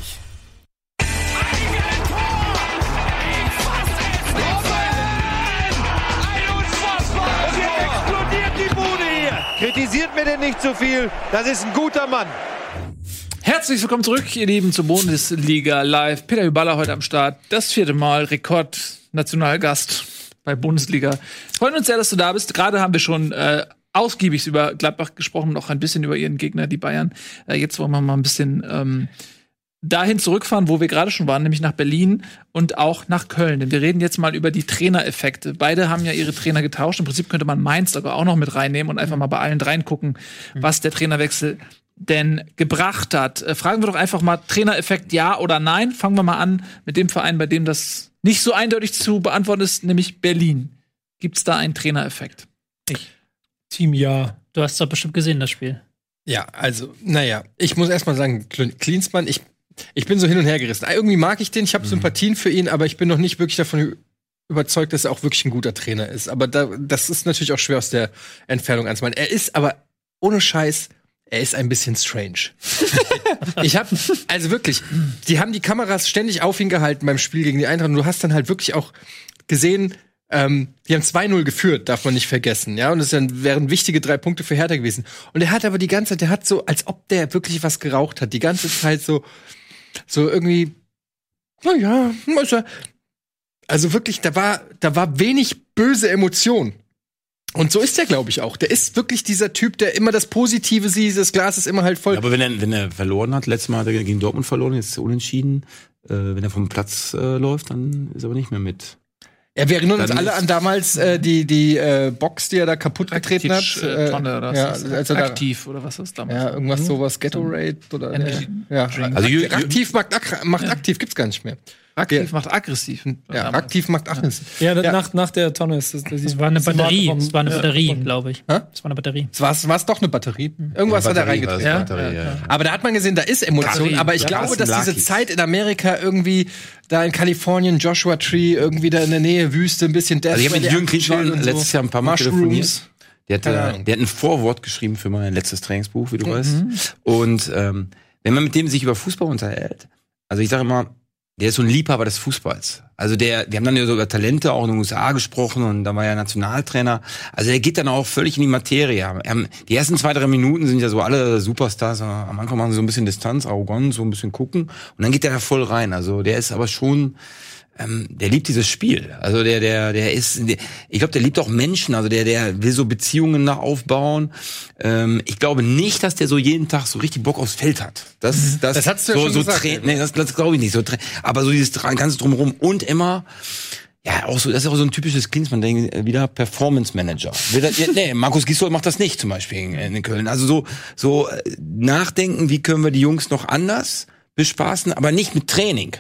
Kritisiert mir denn nicht zu viel, das ist ein guter Mann. Herzlich willkommen zurück, ihr Lieben, zur Bundesliga Live. Peter Hyballa heute am Start. Das 4. Mal Rekord-Nationalgast bei Bundesliga. Freuen uns sehr, dass du da bist. Gerade haben wir schon ausgiebig über Gladbach gesprochen und auch ein bisschen über ihren Gegner, die Bayern. Jetzt wollen wir mal ein bisschen dahin zurückfahren, wo wir gerade schon waren, nämlich nach Berlin und auch nach Köln. Denn wir reden jetzt mal über die Trainereffekte. Beide haben ja ihre Trainer getauscht. Im Prinzip könnte man Mainz sogar auch noch mit reinnehmen und einfach mal bei allen dreien gucken, was der Trainerwechsel denn gebracht hat. Fragen wir doch einfach mal, Trainereffekt ja oder nein? Fangen wir mal an mit dem Verein, bei dem das nicht so eindeutig zu beantworten ist, nämlich Berlin. Gibt's da einen Trainereffekt? Team ja. Du hast es doch bestimmt gesehen, das Spiel. Ja, also, naja, ich muss erst mal sagen, Klinsmann, ich bin so hin und her gerissen. Irgendwie mag ich den, ich habe Sympathien für ihn, aber ich bin noch nicht wirklich davon überzeugt, dass er auch wirklich ein guter Trainer ist. Aber das ist natürlich auch schwer aus der Entfernung anzumachen. Er ist aber, ohne Scheiß, er ist ein bisschen strange. Also wirklich, die haben die Kameras ständig auf ihn gehalten beim Spiel gegen die Eintracht und du hast dann halt wirklich auch gesehen, die haben 2-0 geführt, darf man nicht vergessen, ja, und das wären wichtige 3 Punkte für Hertha gewesen. Und er hat aber die ganze Zeit, der hat so, als ob der wirklich was geraucht hat, die ganze Zeit so irgendwie, naja, also wirklich, da war wenig böse Emotion. Und so ist der, glaube ich, auch. Der ist wirklich dieser Typ, der immer das Positive sieht, das Glas ist immer halt voll. Ja, aber wenn er verloren hat, letztes Mal hat er gegen Dortmund verloren, jetzt ist er unentschieden, wenn er vom Platz läuft, dann ist er aber nicht mehr mit. Ja, wir erinnern uns Dann alle ist- an damals die Box, die er da kaputt getreten hat. Tonne oder ja, was ist als das? er da, Aktiv oder was ist damals? ja, irgendwas sowas, Gatorade oder Energy ja. Drink. Also Aktiv macht aktiv gibt's gar nicht mehr. Aktiv macht aggressiv. Ja, aktiv macht aggressiv. Ja, nach der Tonne ist das. Das war eine Batterie. Das war eine Batterie, glaube ich. Hä? Das war eine Batterie. War's doch eine Batterie. Irgendwas hat er reingetreten. Ja? Batterie, ja. Aber da hat man gesehen, da ist Emotion. Batterie. Aber ich Ja, glaube, dass Carsten diese Lakis. Zeit in Amerika irgendwie da in Kalifornien, Joshua Tree, irgendwie da in der Nähe, Wüste, ein bisschen Death Also ich habe mit Valley Jürgen Klinsmann abgechillt und so. letztes Jahr ein paar Mal Mushrooms. telefoniert. Der Keine Ahnung. hat ein Vorwort geschrieben für mein letztes Trainingsbuch, wie du weißt. Und wenn man mit dem sich über Fußball unterhält, also ich sage immer, der ist so ein Liebhaber des Fußballs. Also wir haben dann ja so über Talente auch in den USA gesprochen und da war er Nationaltrainer. Also der geht dann auch völlig in die Materie. Die ersten 2-3 Minuten sind ja so alle Superstars. Am Anfang machen sie so ein bisschen Distanz, arrogant, so ein bisschen gucken. Und dann geht der da voll rein. Also der ist aber schon, der liebt dieses Spiel. Also der ist, ich glaube, der liebt auch Menschen. Also der will so Beziehungen nach aufbauen. Ich glaube nicht, dass der so jeden Tag so richtig Bock aufs Feld hat. Das hast du ja schon gesagt. Nee, das glaube ich nicht. Aber so dieses ganze Drumherum und immer, ja, auch so, das ist auch so ein typisches Klinsmann-Ding, wieder Performance Manager. Nee, Markus Gisdol macht das nicht, zum Beispiel in Köln. Also so nachdenken, wie können wir die Jungs noch anders bespaßen, aber nicht mit Training.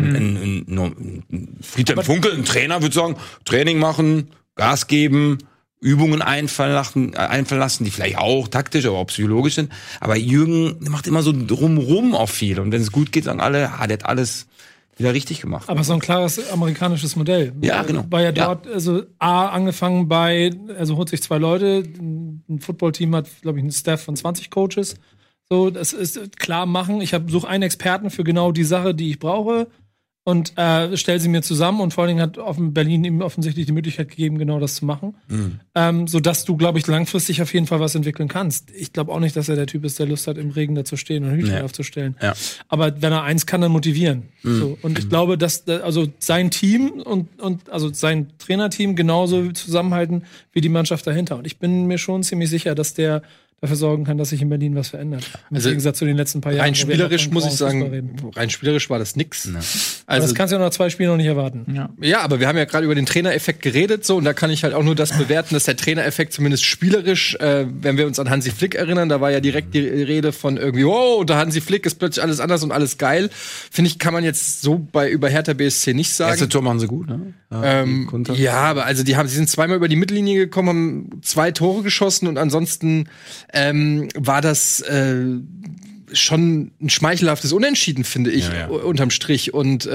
Friedhelm Funkel, ein Trainer, würde sagen, Training machen, Gas geben, Übungen einfallen lassen, die vielleicht auch taktisch, aber auch psychologisch sind. Aber Jürgen macht immer so drumrum auf viel. Und wenn es gut geht, sagen alle, der hat alles wieder richtig gemacht. Aber so ein klares amerikanisches Modell. Ja, genau. War ja dort, also angefangen holt sich 2 Leute, ein Footballteam hat, glaube ich, einen Staff von 20 Coaches. So, das ist klar machen. Ich suche einen Experten für genau die Sache, die ich brauche und stelle sie mir zusammen und vor allen Dingen hat Berlin ihm offensichtlich die Möglichkeit gegeben, genau das zu machen. Sodass du, glaube ich, langfristig auf jeden Fall was entwickeln kannst. Ich glaube auch nicht, dass er der Typ ist, der Lust hat, im Regen da zu stehen und Hütchen aufzustellen. Ja. Aber wenn er eins kann, dann motivieren. So. Und ich glaube, dass also sein Team und also sein Trainerteam genauso zusammenhalten wie die Mannschaft dahinter. Und ich bin mir schon ziemlich sicher, dass der dafür sorgen kann, dass sich in Berlin was verändert. Im Gegensatz zu den letzten paar Jahren. Rein spielerisch muss ich sagen, reden. rein spielerisch war das nix. Ja. Also, das kannst du ja nach 2 Spielen noch nicht erwarten. Ja, aber wir haben ja gerade über den Trainereffekt geredet, so, und da kann ich halt auch nur das bewerten, dass der Trainereffekt zumindest spielerisch, wenn wir uns an Hansi Flick erinnern, da war ja direkt die Rede von irgendwie, oh, unter Hansi Flick ist plötzlich alles anders und alles geil. Finde ich, kann man jetzt so über Hertha BSC nicht sagen. Erste Tor machen sie gut, ne? Ja, aber also sie sind zweimal über die Mittellinie gekommen, haben 2 Tore geschossen und ansonsten war das schon ein schmeichelhaftes Unentschieden, finde ich, unterm Strich. Und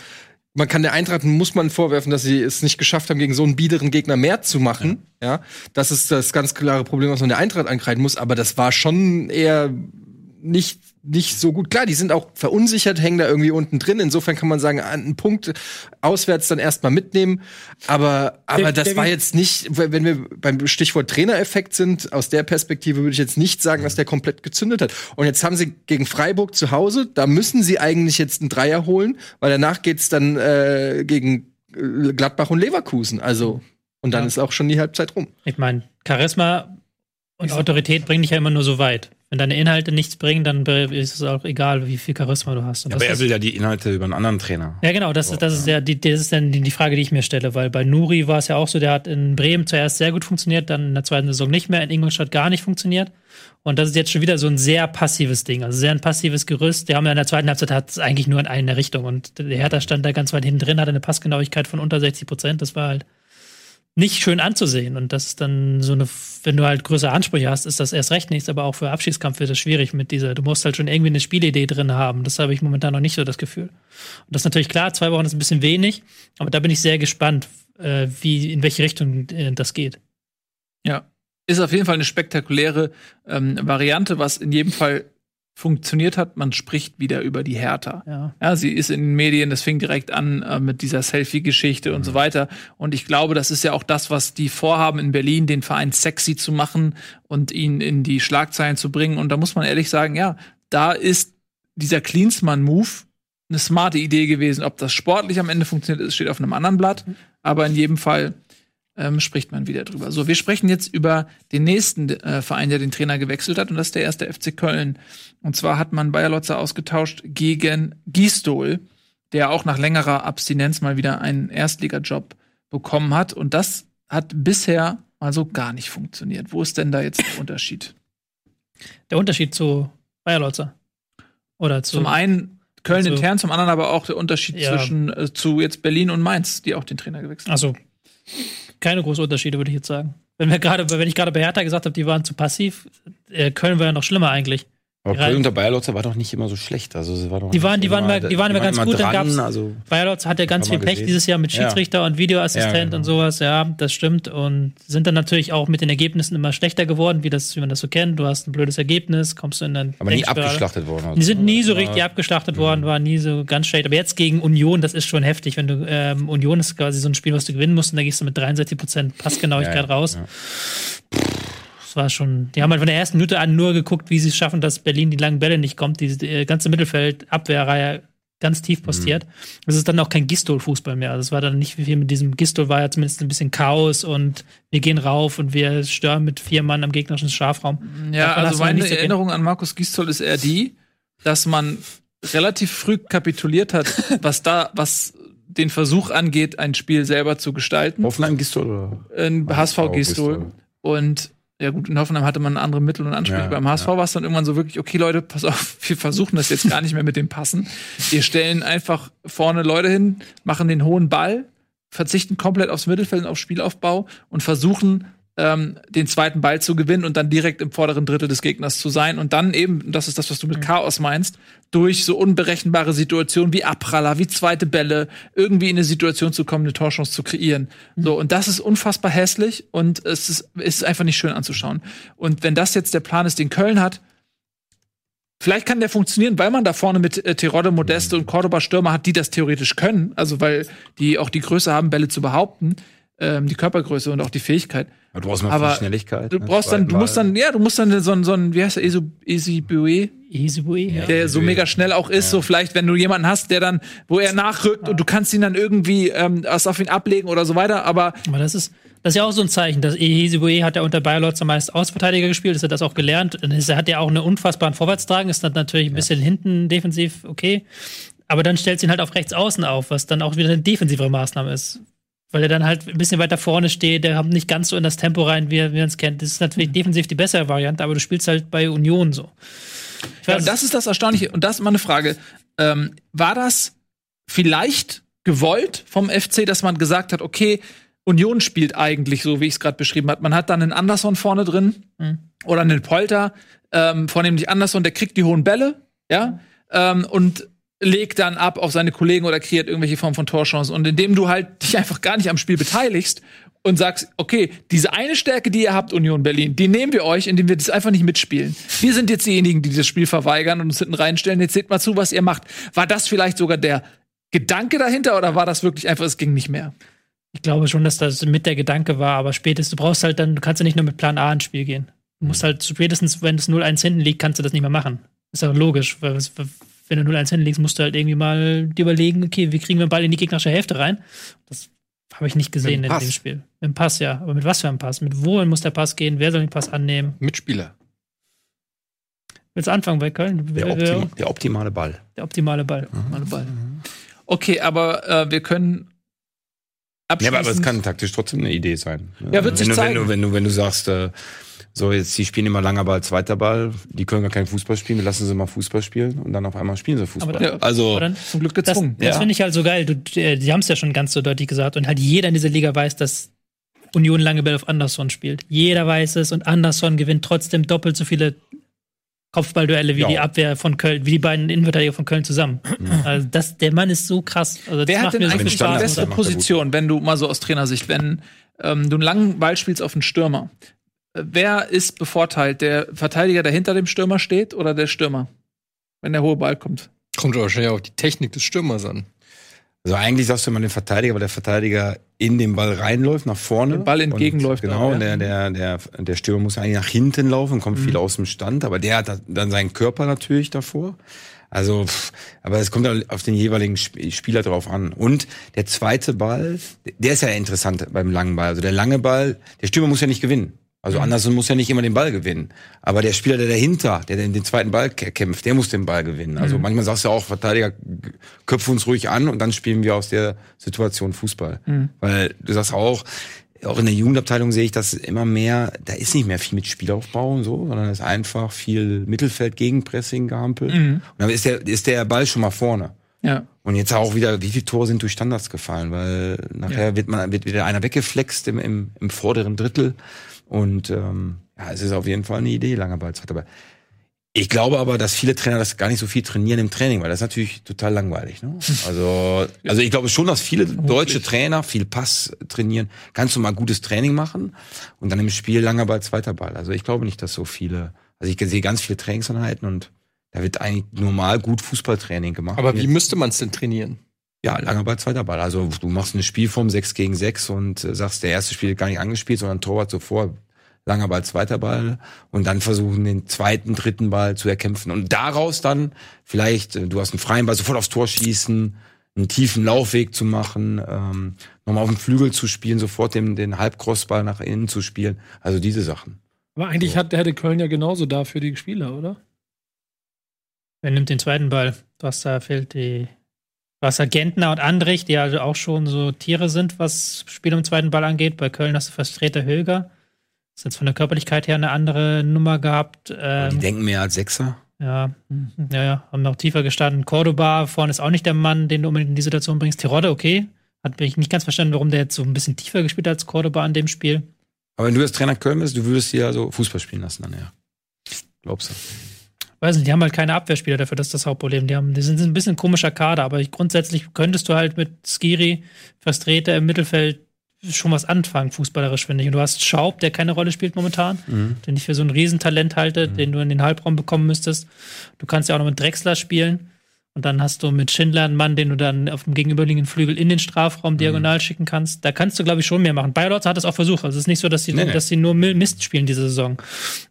man kann der Eintracht, muss man vorwerfen, dass sie es nicht geschafft haben, gegen so einen biederen Gegner mehr zu machen. Ja, das ist das ganz klare Problem, was man der Eintracht ankreiden muss. Aber das war schon eher nicht so gut. Klar, die sind auch verunsichert, hängen da irgendwie unten drin. Insofern kann man sagen, einen Punkt auswärts dann erstmal mitnehmen. Aber das war jetzt nicht, wenn wir beim Stichwort Trainereffekt sind, aus der Perspektive würde ich jetzt nicht sagen, dass der komplett gezündet hat. Und jetzt haben sie gegen Freiburg zu Hause, da müssen sie eigentlich jetzt einen Dreier holen, weil danach geht's dann gegen Gladbach und Leverkusen. Also, und dann ist auch schon die Halbzeit rum. Ich meine, Charisma und Autorität bringen dich ja immer nur so weit. Wenn deine Inhalte nichts bringen, dann ist es auch egal, wie viel Charisma du hast. Und Aber er will ja die Inhalte über einen anderen Trainer. Ja, genau, das ist dann die Frage, die ich mir stelle, weil bei Nuri war es ja auch so, der hat in Bremen zuerst sehr gut funktioniert, dann in der zweiten Saison nicht mehr, in Ingolstadt gar nicht funktioniert. Und das ist jetzt schon wieder so ein sehr passives Ding, also sehr ein passives Gerüst. Die haben ja in der zweiten Halbzeit hat es eigentlich nur in eine Richtung und der Hertha stand da ganz weit hinten drin, hatte eine Passgenauigkeit von unter 60%. Das war halt nicht schön anzusehen. Und das ist dann so wenn du halt größere Ansprüche hast, ist das erst recht nichts, aber auch für Abschiedskampf wird das schwierig mit du musst halt schon irgendwie eine Spielidee drin haben. Das habe ich momentan noch nicht so das Gefühl. Und das ist natürlich klar, 2 Wochen ist ein bisschen wenig, aber da bin ich sehr gespannt, in welche Richtung das geht. Ja, ist auf jeden Fall eine spektakuläre Variante, was in jedem Fall funktioniert hat. Man spricht wieder über die Hertha. Ja, sie ist in den Medien, das fing direkt an mit dieser Selfie-Geschichte und so weiter. Und ich glaube, das ist ja auch das, was die vorhaben in Berlin, den Verein sexy zu machen und ihn in die Schlagzeilen zu bringen. Und da muss man ehrlich sagen, ja, da ist dieser Klinsmann-Move eine smarte Idee gewesen. Ob das sportlich am Ende funktioniert, steht auf einem anderen Blatt. Aber in jedem Fall spricht man wieder drüber. So, wir sprechen jetzt über den nächsten Verein, der den Trainer gewechselt hat, und das ist der 1. FC Köln. Und zwar hat man Bayer Lotzer ausgetauscht gegen Gisdol, der auch nach längerer Abstinenz mal wieder einen Erstligajob bekommen hat. Und das hat bisher also gar nicht funktioniert. Wo ist denn da jetzt der Unterschied? Der Unterschied zu Bayer Lorzer? Oder zu, zum einen Köln also, intern, zum anderen aber auch der Unterschied zwischen zu jetzt Berlin und Mainz, die auch den Trainer gewechselt haben. Also keine großen Unterschiede, würde ich jetzt sagen. Wenn ich gerade bei Hertha gesagt habe, die waren zu passiv, Köln war ja noch schlimmer eigentlich. Aber Köln unter Bayer Lorzer war doch nicht immer so schlecht. Also, es war doch die waren immer ganz gut. Dann gab's, also, Bayer Lorzer hat ja ganz viel Pech dieses Jahr mit Schiedsrichter und Videoassistent und sowas. Ja, das stimmt. Und sind dann natürlich auch mit den Ergebnissen immer schlechter geworden, wie man das so kennt. Du hast ein blödes Ergebnis, kommst du in dann. Aber nie abgeschlachtet worden. Also. Die sind nie so richtig abgeschlachtet worden, waren nie so ganz schlecht. Aber jetzt gegen Union, das ist schon heftig. Wenn du Union ist quasi so ein Spiel, was du gewinnen musst, und da gehst du mit 63% Passgenauigkeit raus. Ja. Das war schon, die haben halt von der ersten Minute an nur geguckt, wie sie es schaffen, dass Berlin die langen Bälle nicht kommt, die ganze Mittelfeld-Abwehrreihe ganz tief postiert. Das ist dann auch kein Gistol-Fußball mehr. Also es war dann nicht viel mit diesem Gistol, war ja zumindest ein bisschen Chaos und wir gehen rauf und wir stören mit 4 Mann am gegnerischen Strafraum. Ja, also meine Erinnerung an Markus Gistol ist eher die, dass man relativ früh kapituliert hat, was den Versuch angeht, ein Spiel selber zu gestalten. Hoffenheim Gistol oder? HSV Gistol. Und ja gut, in Hoffenheim hatte man andere Mittel und Ansprüche. Beim HSV war es dann irgendwann so wirklich, okay Leute, pass auf, wir versuchen das jetzt gar nicht mehr mit dem Passen. Wir stellen einfach vorne Leute hin, machen den hohen Ball, verzichten komplett aufs Mittelfeld und auf Spielaufbau und versuchen, den zweiten Ball zu gewinnen und dann direkt im vorderen Drittel des Gegners zu sein. Und dann eben, das ist das, was du mit Chaos meinst, durch so unberechenbare Situationen wie Abpraller, wie zweite Bälle, irgendwie in eine Situation zu kommen, eine Torchance zu kreieren. So, und das ist unfassbar hässlich und es ist einfach nicht schön anzuschauen. Und wenn das jetzt der Plan ist, den Köln hat, vielleicht kann der funktionieren, weil man da vorne mit Terodde, Modeste und Cordoba Stürmer hat, die das theoretisch können. Also weil die auch die Größe haben, Bälle zu behaupten. Die Körpergröße und auch die Fähigkeit. Aber du brauchst mal viel Schnelligkeit. Du musst dann so ein, wie heißt der, Ezebue, der so mega schnell auch ist, so vielleicht, wenn du jemanden hast, der dann, wo er nachrückt und du kannst ihn dann irgendwie was auf ihn ablegen oder so weiter, aber das ist ja auch so ein Zeichen, dass Ezebue hat ja unter Bayer Lorzer meist Außenverteidiger gespielt, ist er das auch gelernt, er hat ja auch eine unfassbaren Vorwärtstragen, ist dann natürlich ein bisschen hinten defensiv okay, aber dann stellst du ihn halt auf rechts außen auf, was dann auch wieder eine defensivere Maßnahme ist. Weil er dann halt ein bisschen weiter vorne steht, der kommt nicht ganz so in das Tempo rein, wie man es kennt. Das ist natürlich defensiv die bessere Variante, aber du spielst halt bei Union so. Und das ist das Erstaunliche. Und das ist mal eine Frage. War das vielleicht gewollt vom FC, dass man gesagt hat, okay, Union spielt eigentlich so, wie ich es gerade beschrieben habe. Man hat dann einen Anderson vorne drin oder einen Polter, vornehmlich Anderson, der kriegt die hohen Bälle, ja, und legt dann ab auf seine Kollegen oder kreiert irgendwelche Form von Torchancen. Und indem du halt dich einfach gar nicht am Spiel beteiligst und sagst, okay, diese eine Stärke, die ihr habt, Union Berlin, die nehmen wir euch, indem wir das einfach nicht mitspielen. Wir sind jetzt diejenigen, die das Spiel verweigern und uns hinten reinstellen. Jetzt seht mal zu, was ihr macht. War das vielleicht sogar der Gedanke dahinter oder war das wirklich einfach, es ging nicht mehr? Ich glaube schon, dass das mit der Gedanke war, aber spätestens, du kannst ja nicht nur mit Plan A ins Spiel gehen. Du musst halt spätestens, wenn es 0-1 hinten liegt, kannst du das nicht mehr machen. Ist ja logisch, weil wenn du 0-1 hinlegst, musst du halt irgendwie mal dir überlegen, okay, wie kriegen wir den Ball in die gegnerische Hälfte rein? Das habe ich nicht gesehen in dem Spiel. Mit dem Pass, ja. Aber mit was für einem Pass? Mit wohin muss der Pass gehen? Wer soll den Pass annehmen? Mitspieler. Willst du anfangen bei Köln? Der optimale Ball. Der optimale Ball. Okay, aber wir können abschließend. Ja, aber es kann taktisch trotzdem eine Idee sein. Ja, wird sich zeigen. Wenn du sagst, so, jetzt, die spielen immer langer Ball, zweiter Ball, die können gar keinen Fußball spielen, lassen sie mal Fußball spielen und dann auf einmal spielen sie Fußball. Aber dann zum Glück gezwungen. Das finde ich halt so geil. Die haben es ja schon ganz so deutlich gesagt und halt jeder in dieser Liga weiß, dass Union lange Bälle auf Anderson spielt. Jeder weiß es und Anderson gewinnt trotzdem doppelt so viele Kopfballduelle wie die Abwehr von Köln, wie die beiden Innenverteidiger von Köln zusammen. Also der Mann ist so krass. Also wer hat denn eigentlich die beste Position, wenn du mal so aus Trainersicht, wenn du einen langen Ball spielst auf einen Stürmer? Wer ist bevorteilt? Der Verteidiger, der hinter dem Stürmer steht, oder der Stürmer, wenn der hohe Ball kommt? Kommt wahrscheinlich auf die Technik des Stürmers an. Also eigentlich sagst du immer den Verteidiger, weil der Verteidiger in den Ball reinläuft, nach vorne. Den Ball entgegenläuft. Genau, und der Stürmer muss eigentlich nach hinten laufen, kommt viel aus dem Stand, aber der hat dann seinen Körper natürlich davor. Also, aber es kommt auf den jeweiligen Spieler drauf an. Und der zweite Ball, der ist ja interessant beim langen Ball. Also der lange Ball, der Stürmer muss ja nicht gewinnen. Also Anderson muss ja nicht immer den Ball gewinnen. Aber der Spieler, der dahinter, der den zweiten Ball kämpft, der muss den Ball gewinnen. Also manchmal sagst du ja auch, Verteidiger, köpfen uns ruhig an und dann spielen wir aus der Situation Fußball. Weil du sagst auch in der Jugendabteilung sehe ich das immer mehr, da ist nicht mehr viel mit Spielaufbau und so, sondern es ist einfach viel Mittelfeld, Gegenpressing gehampelt. Und dann ist der Ball schon mal vorne. Ja. Und jetzt auch wieder, wie viele Tore sind durch Standards gefallen, weil nachher wird wieder einer weggeflext im vorderen Drittel. Und es ist auf jeden Fall eine Idee, langer Ballzeit. Aber ich glaube aber, dass viele Trainer das gar nicht so viel trainieren im Training, weil das ist natürlich total langweilig. Ne? Also ich glaube schon, dass viele deutsche Trainer viel Pass trainieren. Kannst du mal gutes Training machen und dann im Spiel langer Ball, zweiter Ball. Also ich glaube nicht, dass so viele, also ich sehe ganz viele Trainingseinheiten und da wird eigentlich normal gut Fußballtraining gemacht. Aber wie müsste man es denn trainieren? Ja, langer Ball, zweiter Ball. Also du machst eine Spielform 6 gegen 6 und sagst, der erste Spiel gar nicht angespielt, sondern Torwart zuvor. Langer Ball, zweiter Ball und dann versuchen, den zweiten, dritten Ball zu erkämpfen. Und daraus dann vielleicht, du hast einen freien Ball, sofort aufs Tor schießen, einen tiefen Laufweg zu machen, nochmal auf dem Flügel zu spielen, sofort den Halbcrossball nach innen zu spielen. Also diese Sachen. Aber eigentlich hätte Köln ja genauso dafür die Spieler, oder? Wer nimmt den zweiten Ball? Da fehlt Gentner und Andrich, die also auch schon so Tiere sind, was Spiel im zweiten Ball angeht. Bei Köln hast du Vertreter Höger. Ist jetzt von der Körperlichkeit her eine andere Nummer gehabt. Die denken mehr als Sechser. Ja, haben noch tiefer gestanden. Cordoba vorne ist auch nicht der Mann, den du unbedingt in die Situation bringst. Terodde, okay. Bin ich nicht ganz verstanden, warum der jetzt so ein bisschen tiefer gespielt hat als Cordoba an dem Spiel. Aber wenn du jetzt Trainer Köln bist, du würdest die ja so Fußball spielen lassen dann, ja. Glaubst du? Weiß nicht, die haben halt keine Abwehrspieler dafür, das ist das Hauptproblem. Die sind ein bisschen komischer Kader, aber grundsätzlich könntest du halt mit Skiri, Vertreter im Mittelfeld schon was anfangen, fußballerisch, finde ich. Und du hast Schaub, der keine Rolle spielt momentan, den ich für so ein Riesentalent halte, den du in den Halbraum bekommen müsstest. Du kannst ja auch noch mit Drexler spielen. Und dann hast du mit Schindler einen Mann, den du dann auf dem gegenüberliegenden Flügel in den Strafraum diagonal schicken kannst. Da kannst du, glaube ich, schon mehr machen. Bayer Lorz hat das auch versucht. Also es ist nicht so, dass sie nur Mist spielen diese Saison.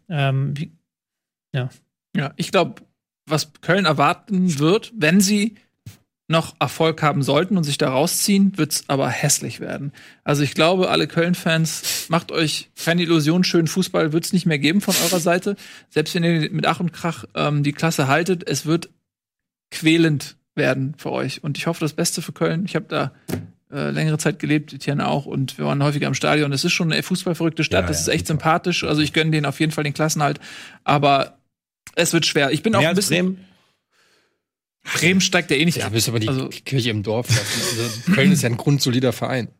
Ja, ich glaube, was Köln erwarten wird, wenn sie noch Erfolg haben sollten und sich da rausziehen, wird's aber hässlich werden. Also ich glaube, alle Köln-Fans, macht euch keine Illusion, schönen Fußball wird's nicht mehr geben von eurer Seite. Selbst wenn ihr mit Ach und Krach die Klasse haltet, es wird quälend werden für euch. Und ich hoffe das Beste für Köln. Ich habe da längere Zeit gelebt, Etienne auch, und wir waren häufiger am Stadion. Es ist schon eine fußballverrückte Stadt, das ist echt sympathisch. Also ich gönne denen auf jeden Fall den Klassenhalt. Aber es wird schwer. Ich bin auch ein bisschen... Bremen steigt ja eh nicht ab. Du bist aber die Kirche im Dorf. Also Köln ist ja ein grundsolider Verein.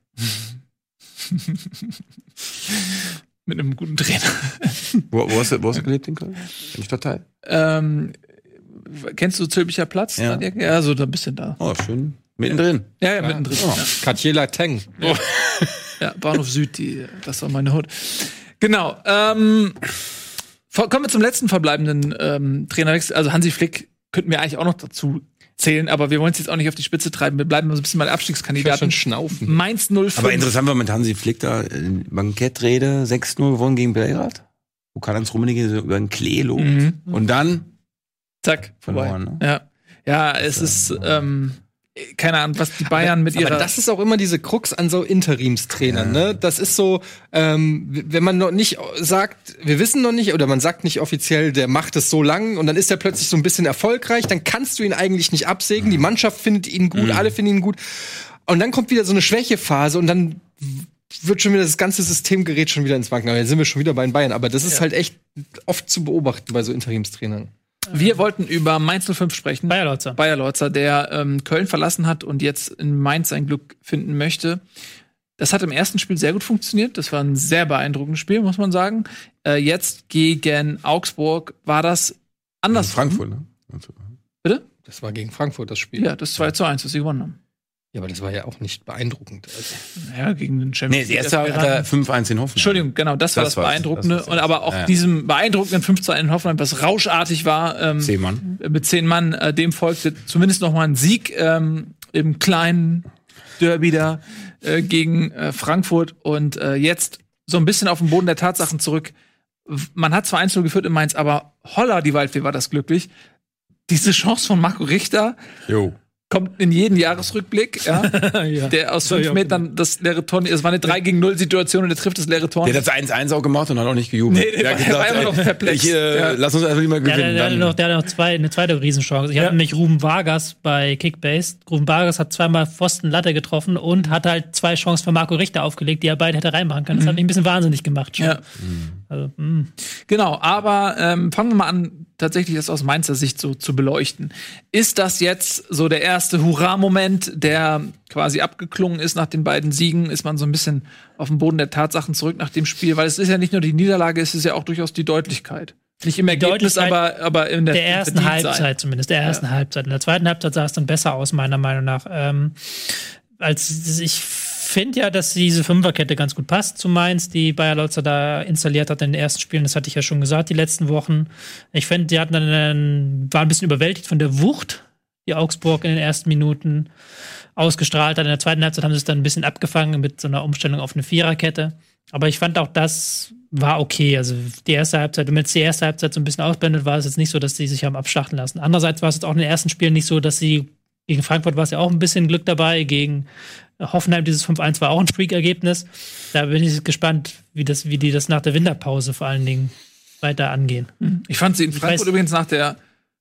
Mit einem guten Trainer. Wo hast du gelebt in Köln? Im Stadtteil? Kennst du Zülpicher Platz? Ja. Ja, so da ein bisschen da. Oh, schön. Mittendrin. Ja, mittendrin. Ja. Quartier Lateng. Ja, Bahnhof Süd, das war meine Hut. Genau. Kommen wir zum letzten verbleibenden Trainerwechsel. Also Hansi Flick könnten wir eigentlich auch noch dazu zählen, aber wir wollen es jetzt auch nicht auf die Spitze treiben. Wir bleiben so ein bisschen mal Abstiegskandidaten. Ich schon schnaufen. Mainz 05. Aber interessant war mit Hansi Flick da Bankettrede 6-0 gewonnen gegen Belgrad. Wo Karl-Heinz Rummenigge so über den Klee lobt. Und dann zack, verloren. Ne? Ja, es ist keine Ahnung, was die Bayern mit ihrer... Aber das ist auch immer diese Krux an so Interimstrainern, ne? Das ist so, wenn man noch nicht sagt, wir wissen noch nicht, oder man sagt nicht offiziell, der macht es so lang und dann ist er plötzlich so ein bisschen erfolgreich, dann kannst du ihn eigentlich nicht absägen. Die Mannschaft findet ihn gut, alle finden ihn gut. Und dann kommt wieder so eine Schwächephase und dann wird schon wieder das ganze System gerät schon wieder ins Wanken. Aber jetzt sind wir schon wieder bei den Bayern. Aber das ist halt echt oft zu beobachten bei so Interimstrainern. Wir wollten über Mainz 05 sprechen. Bayer Lorzer, der Köln verlassen hat und jetzt in Mainz sein Glück finden möchte. Das hat im ersten Spiel sehr gut funktioniert. Das war ein sehr beeindruckendes Spiel, muss man sagen. Jetzt gegen Augsburg war das anders. Frankfurt, ne? Bitte? Das war gegen Frankfurt das Spiel. Ja, das 2-1, das sie gewonnen haben. Ja, aber das war ja auch nicht beeindruckend. Also. Ja, gegen den Champions League. Nee, das erste hat er 5-1 in Hoffenheim. Entschuldigung, genau, das war das Beeindruckende. Und aber auch diesem beeindruckenden 5-1 in Hoffenheim, was rauschartig war. 10 Mann. Mit 10 Mann, dem folgte zumindest noch mal ein Sieg im kleinen Derby da gegen Frankfurt. Und jetzt so ein bisschen auf den Boden der Tatsachen zurück. Man hat zwar 1-0 geführt in Mainz, aber holla, die Waldfee war das glücklich. Diese Chance von Marco Richter. Jo. kommt in jeden Jahresrückblick, ja, Ja. der aus 5 Metern das leere Tor, es war eine 3-gegen-0-Situation und der trifft das leere Tor. Der hat das 1-1 auch gemacht und hat auch nicht gejubelt. Nee, der war immer noch perplex. Lass uns einfach lieber gewinnen. Der hat noch eine zweite Riesenchance. Ich hatte nämlich Ruben Vargas bei Kickbase. Ruben Vargas hat zweimal Pfosten Latte getroffen und hat halt 2 Chancen für Marco Richter aufgelegt, die er beide hätte reinmachen können. Das hat mich ein bisschen wahnsinnig gemacht schon. Ja. Also, Genau, aber fangen wir mal an, tatsächlich das aus Mainzer Sicht so zu beleuchten. Ist das jetzt so der erste Hurra-Moment, der quasi abgeklungen ist nach den beiden Siegen? Ist man so ein bisschen auf dem Boden der Tatsachen zurück nach dem Spiel? Weil es ist ja nicht nur die Niederlage, es ist ja auch durchaus die Deutlichkeit. Nicht im Ergebnis, aber in der ersten Halbzeit zumindest. Der ersten Halbzeit. In der zweiten Halbzeit sah es dann besser aus, meiner Meinung nach. Ich finde ja, dass diese Fünferkette ganz gut passt zu Mainz, die Bayer Lotzer da installiert hat in den ersten Spielen. Das hatte ich ja schon gesagt, die letzten Wochen. Ich finde, die hatten waren ein bisschen überwältigt von der Wucht, die Augsburg in den ersten Minuten ausgestrahlt hat. In der zweiten Halbzeit haben sie es dann ein bisschen abgefangen mit so einer Umstellung auf eine Viererkette. Aber ich fand auch, das war okay. Also die erste Halbzeit, wenn man jetzt die erste Halbzeit so ein bisschen ausblendet, war es jetzt nicht so, dass die sich haben abschlachten lassen. Andererseits war es jetzt auch in den ersten Spielen nicht so, dass sie gegen Frankfurt war es ja auch ein bisschen Glück dabei, gegen Hoffenheim dieses 5-1 war auch ein Freak-Ergebnis. Da bin ich gespannt, wie die das nach der Winterpause vor allen Dingen weiter angehen. Ich fand sie in Frankfurt übrigens nach der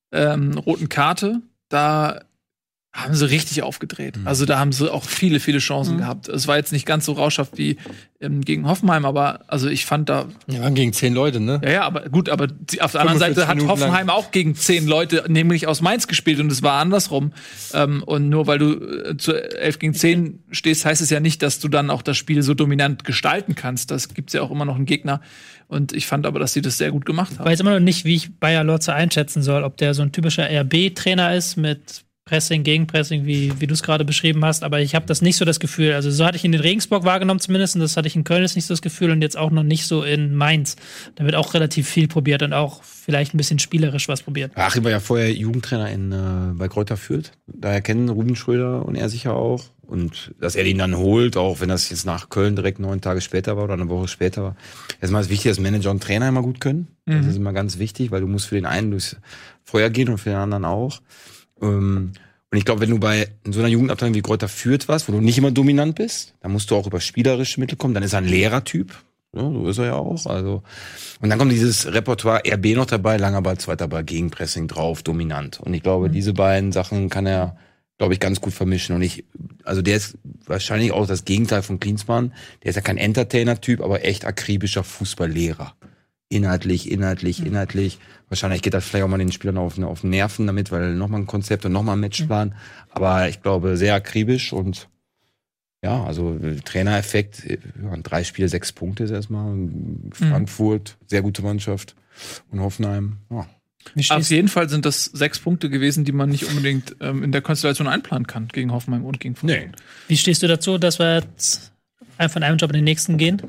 roten Karte, da haben sie richtig aufgedreht. Also da haben sie auch viele, viele Chancen gehabt. Es war jetzt nicht ganz so rauschhaft wie gegen Hoffenheim, aber also ich fand da. Ja, waren gegen 10 Leute, ne? Ja, aber gut, aber auf der anderen Seite hat Hoffenheim auch gegen 10 Leute, nämlich aus Mainz gespielt und es war andersrum. Und nur weil du zu 11 gegen 10 stehst, heißt es ja nicht, dass du dann auch das Spiel so dominant gestalten kannst. Das gibt's ja auch immer noch einen Gegner. Und ich fand aber, dass sie das sehr gut gemacht haben. Ich weiß immer noch nicht, wie ich Bayer Lotzer einschätzen soll, ob der so ein typischer RB-Trainer ist mit Pressing, Gegenpressing, wie du es gerade beschrieben hast, aber ich habe das nicht so das Gefühl. Also so hatte ich ihn in Regensburg wahrgenommen zumindest und das hatte ich in Köln jetzt nicht so das Gefühl und jetzt auch noch nicht so in Mainz. Da wird auch relativ viel probiert und auch vielleicht ein bisschen spielerisch was probiert. Achim war ja vorher Jugendtrainer bei Greuther Fürth. Daher kennen Ruben Schröder und er sicher auch. Und dass er ihn dann holt, auch wenn das jetzt nach Köln direkt 9 Tage später war oder eine Woche später war. Erstmal ist wichtig, dass Manager und Trainer immer gut können. Das ist immer ganz wichtig, weil du musst für den einen durchs Feuer gehen und für den anderen auch. Und ich glaube, wenn du bei so einer Jugendabteilung wie Greuther Fürth warst, wo du nicht immer dominant bist, dann musst du auch über spielerische Mittel kommen. Dann ist er ein Lehrertyp. Ja, so ist er ja auch. Also, und dann kommt dieses Repertoire RB noch dabei, langer Ball, zweiter Ball, Gegenpressing drauf, dominant. Und ich glaube, diese beiden Sachen kann er, glaube ich, ganz gut vermischen. Und also der ist wahrscheinlich auch das Gegenteil von Klinsmann. Der ist ja kein Entertainer-Typ, aber echt akribischer Fußballlehrer. Inhaltlich. Wahrscheinlich geht das vielleicht auch mal den Spielern auf den Nerven damit, weil nochmal ein Konzept und nochmal ein Matchplan. Aber ich glaube, sehr akribisch und ja, also Trainereffekt, 3 Spiele, 6 Punkte ist erstmal. Frankfurt, sehr gute Mannschaft. Und Hoffenheim, ja. Auf jeden Fall sind das 6 Punkte gewesen, die man nicht unbedingt in der Konstellation einplanen kann gegen Hoffenheim und gegen Frankfurt. Nee. Wie stehst du dazu, dass wir jetzt von einem Job in den nächsten gehen?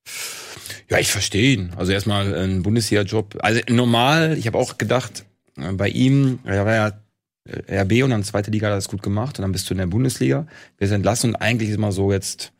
Ja, ich verstehe ihn. Also erstmal ein Bundesliga-Job. Also normal, ich habe auch gedacht, bei ihm, er war ja RB und dann zweite Liga hat er das gut gemacht und dann bist du in der Bundesliga. Wir sind entlassen und eigentlich ist immer so jetzt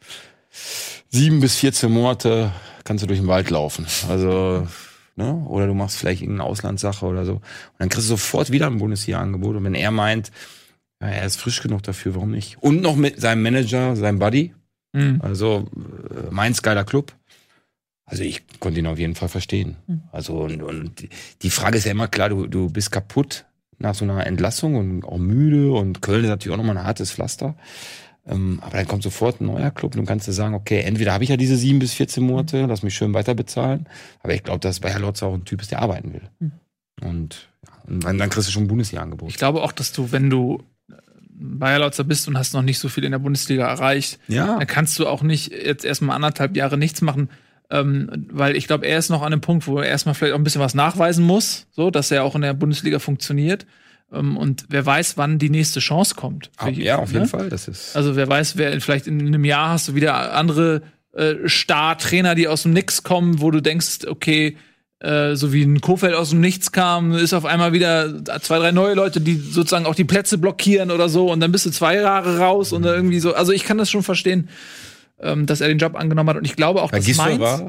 7 bis 14 Monate kannst du durch den Wald laufen. Also, ne? Oder du machst vielleicht irgendeine Auslandssache oder so. Und dann kriegst du sofort wieder ein Bundesliga-Angebot. Und wenn er meint, ja, er ist frisch genug dafür, warum nicht? Und noch mit seinem Manager, seinem Buddy. Also Mainz, geiler Club. Also ich konnte ihn auf jeden Fall verstehen. Also und die Frage ist ja immer klar, du bist kaputt nach so einer Entlassung und auch müde und Köln ist natürlich auch nochmal ein hartes Pflaster. Aber dann kommt sofort ein neuer Club und du kannst dir sagen, okay, entweder habe ich ja diese 7 bis 14 Monate, lass mich schön weiter bezahlen. Aber ich glaube, dass Bayer Lotzer auch ein Typ ist, der arbeiten will. Und dann kriegst du schon ein Bundesliga-Angebot. Ich glaube auch, dass du, wenn du Bayer Lotzer bist und hast noch nicht so viel in der Bundesliga erreicht, dann kannst du auch nicht jetzt erstmal 1,5 Jahre nichts machen. Weil ich glaube, er ist noch an einem Punkt, wo er erstmal vielleicht auch ein bisschen was nachweisen muss, so dass er auch in der Bundesliga funktioniert. Und wer weiß, wann die nächste Chance kommt. Ja, auf jeden Fall. Das ist also wer weiß, vielleicht in einem Jahr hast du wieder andere Star-Trainer, die aus dem Nix kommen, wo du denkst, okay, so wie ein Kofeld aus dem Nichts kam, ist auf einmal wieder 2, 3 neue Leute, die sozusagen auch die Plätze blockieren oder so und dann bist du 2 Jahre raus und irgendwie so. Also ich kann das schon verstehen, dass er den Job angenommen hat und ich glaube auch, bei dass Gisdol Mainz war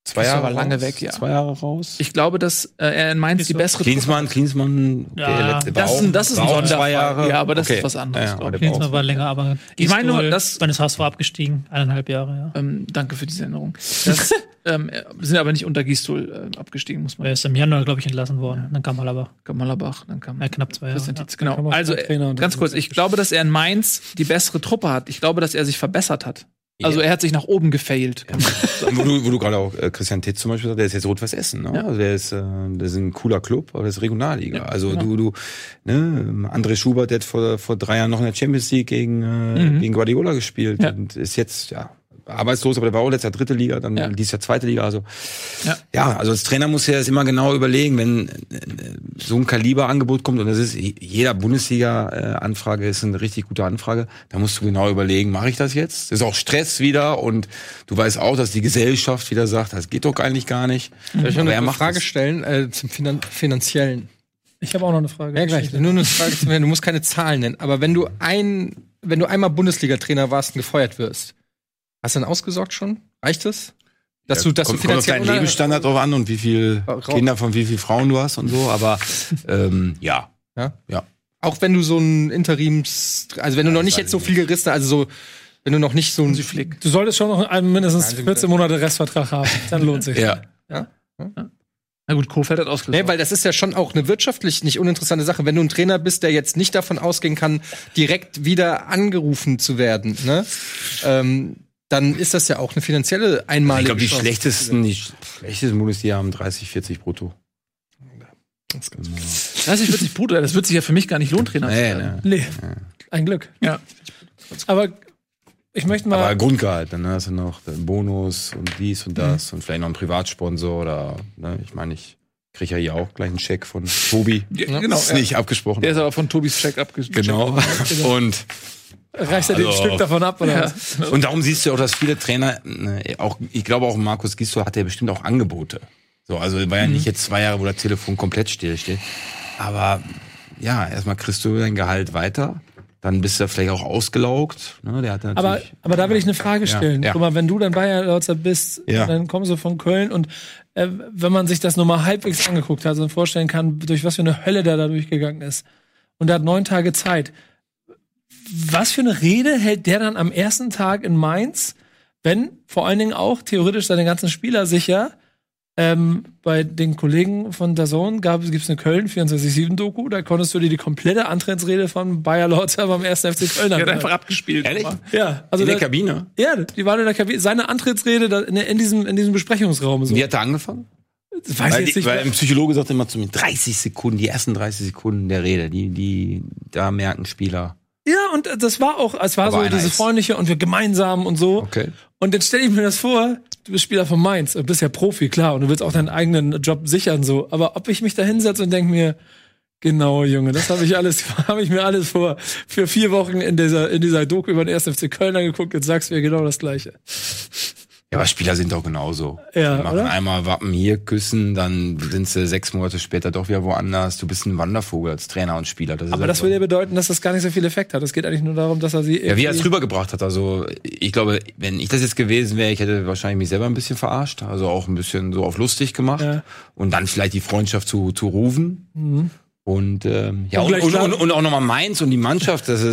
2 ist Jahre aber lange raus, weg, ja. 2 Jahre raus. Ich glaube, dass er in Mainz die bessere Klinsmann, Ja, der letzte das ist ein war auch Sonderfall. 2 Jahre. Ja, aber das Okay. ist was anderes, Ja, glaub der ich. war auch- Klinsmann war länger, aber Ich meine nur, Gistol, dass- wenn das HSV abgestiegen, 1,5 Jahre, ja. Danke für diese Erinnerung. Das, wir sind aber nicht unter Gistol abgestiegen, muss man Er ist im Januar, glaube ich, entlassen worden. Dann kam Malabach. Malabach, dann kam Knapp 2 Jahre. Christian Ja. Tietz. Dann kam Genau. auch Also der Trainer und ganz dann kurz, ist ich glaube, dass er in Mainz die bessere Truppe hat. Ich glaube, dass er sich verbessert hat. Also er hat sich nach oben gefailt. Wo du gerade auch Christian Tietz zum Beispiel sagst, der ist jetzt Rot-Weiß Essen, ne? Ja. Also das ist ein cooler Club, aber das ist Regionalliga. Ja, also genau. André Schubert, der hat vor 3 Jahren noch in der Champions League gegen Guardiola gespielt Ja. und ist jetzt, arbeitslos, aber der war auch letztes Jahr 3. Liga, dann dieses Jahr 2. Liga, also. Ja, also als Trainer muss er das immer genau überlegen, wenn so ein Kaliberangebot kommt und das ist, jeder Bundesliga-Anfrage ist eine richtig gute Anfrage, da musst du genau überlegen, mache ich das jetzt? Das ist auch Stress wieder und du weißt auch, dass die Gesellschaft wieder sagt, das geht doch eigentlich gar nicht. Soll ich noch Aber er eine macht Frage das. stellen zum Finanziellen? Ich habe auch noch eine Frage. Ja, gleich. Nur eine Frage zu mir. Du musst keine Zahlen nennen. Aber wenn du einmal Bundesliga-Trainer warst und gefeuert wirst, hast du dann ausgesorgt schon? Reicht das? Dass du kommt auf finanziell deinen Lebensstandard drauf an und wie viel Kinder von wie viel Frauen du hast und so, aber ja. Auch wenn du so ein also wenn du noch nicht jetzt so viel gerissen, also so, wenn du noch nicht so ein Du solltest schon noch mindestens 14 Monate Restvertrag haben. Dann lohnt sich. Ja. Na gut, Kofeld hat ausgesucht. Nee, weil das ist ja schon auch eine wirtschaftlich nicht uninteressante Sache. Wenn du ein Trainer bist, der jetzt nicht davon ausgehen kann, direkt wieder angerufen zu werden, ne? Dann ist das ja auch eine finanzielle einmalige Ich glaube, die Chance. schlechtesten Bundesliga haben 30, 40 brutto. 30, 40 Bruder, das wird sich ja für mich gar nicht lohnen, Trainer zu werden. Nee, ein Glück. Ja. Aber ich möchte mal. Aber Grundgehalt, dann hast du noch den Bonus und dies und das und vielleicht noch einen Privatsponsor oder, ne, ich meine, ich kriege ja hier auch gleich einen Scheck von Tobi. Ja, genau, Das ist nicht abgesprochen. Der ist aber von Tobis Check abgeschlossen. Genau. Und reißt er dir ein Also- Stück davon ab, oder? Ja. Und darum siehst du auch, dass viele Trainer, auch, ich glaube auch Markus Gisdol hat ja bestimmt auch Angebote. So, also war ja nicht jetzt 2 Jahre, wo das Telefon komplett still steht. Aber ja, erstmal kriegst du dein Gehalt weiter, dann bist du vielleicht auch ausgelaugt. Ne? Der hat natürlich, Aber da will ich eine Frage stellen. Ja. Guck mal, wenn du dann Bayern-Lautzer bist, Ja. dann kommst du von Köln und wenn man sich das nur mal halbwegs angeguckt hat und vorstellen kann, durch was für eine Hölle der da durchgegangen ist und der hat 9 Tage Zeit. Was für eine Rede hält der dann am ersten Tag in Mainz, wenn vor allen Dingen auch theoretisch seine ganzen Spieler sicher bei den Kollegen von DAZN gibt's eine Köln 24/7-Doku, da konntest du dir die komplette Antrittsrede von Bayer Lauter beim 1. FC Köln Der hat anhören. einfach abgespielt. Ehrlich? Ja, also in der da- Kabine. ja, die waren in der Kabine. Seine Antrittsrede in diesem Besprechungsraum. So. Wie hat er angefangen? Weiß Weil, ich jetzt nicht. weil ein Psychologe sagt immer zu mir, 30 Sekunden, die ersten 30 Sekunden der Rede, da merken Spieler. Ja, und es war Aber so einer dieses ist- freundliche und wir gemeinsam und so. Okay. Und jetzt stelle ich mir das vor, du bist Spieler von Mainz und bist ja Profi, klar, und du willst auch deinen eigenen Job sichern, so. Aber ob ich mich da hinsetze und denke mir, genau, Junge, das habe ich mir alles für 4 Wochen in dieser Doku über den 1. FC Köln angeguckt, jetzt sagst du mir genau das Gleiche. Ja, aber Spieler sind doch genauso. Ja, die machen oder? einmal Wappen hier, küssen, dann sind sie 6 Monate später doch wieder woanders. Du bist ein Wandervogel als Trainer und Spieler. Das ist Aber das einfach- würde ja bedeuten, dass das gar nicht so viel Effekt hat. Es geht eigentlich nur darum, dass er sie Ja, wie er es irgendwie- rübergebracht hat. Also ich glaube, wenn ich das jetzt gewesen wäre, ich hätte wahrscheinlich mich selber ein bisschen verarscht. Also auch ein bisschen so auf lustig gemacht. Ja. Und dann vielleicht die Freundschaft zu rufen. Und ja, Um und gleich klar- auch nochmal Mainz und die Mannschaft, dass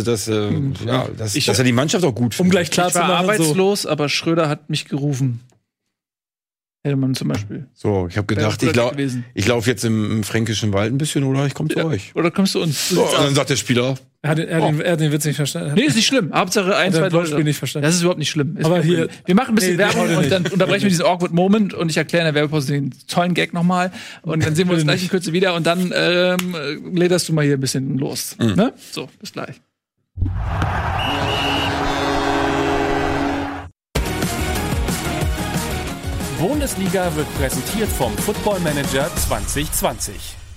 er die Mannschaft auch gut um findet. gleich klar Ich zu war machen, so. arbeitslos, aber Schröder hat mich gerufen. Hätte man zum Beispiel. So, ich habe gedacht, Wäre ich laufe gewesen. jetzt im Fränkischen Wald ein bisschen oder ich komme zu euch. Oder kommst du uns? So, und dann sagt der Spieler, Er hat den Witz nicht verstanden. Nee, ist nicht schlimm. Hauptsache ein, Hat er 2 das Wortspiel Leute. nicht verstanden. Das ist überhaupt nicht schlimm. Ist Aber kein hier- Problem. Wir machen ein bisschen Nee, Werbung heute und nicht. dann unterbrechen wir diesen awkward Moment und ich erkläre in der Werbepause den tollen Gag nochmal und dann sehen wir uns gleich in Kürze wieder und dann lederst du mal hier ein bisschen los. Ne? So, bis gleich. Bundesliga wird präsentiert vom Football Manager 2020.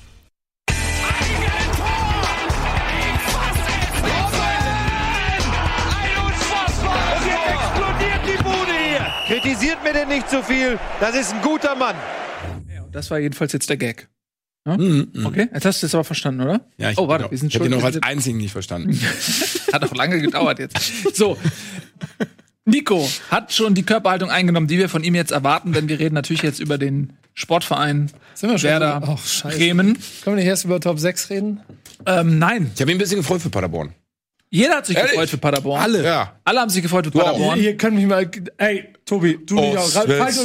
Und jetzt explodiert die Bude hier. Kritisiert mir denn nicht zu viel. Das ist ein guter Mann. Das war jedenfalls jetzt der Gag. Ja? Okay, jetzt hast du es aber verstanden, oder? ja, Oh, warte, wir sind ich habe schon. den noch als einzigen nicht verstanden. Hat auch lange gedauert jetzt. So. Nico hat schon die Körperhaltung eingenommen, die wir von ihm jetzt erwarten, denn wir reden natürlich jetzt über den Sportverein Sind wir schon Werder so? Ach, scheiße. Bremen. Können wir nicht erst über Top 6 reden? Nein, Ich habe mich ein bisschen gefreut für Paderborn. jeder hat sich Ehrlich? gefreut für Paderborn. Alle. Ja. Alle haben sich gefreut für Du auch. Paderborn. Ihr könnt mich mal. Ey, Tobi, du nicht auch.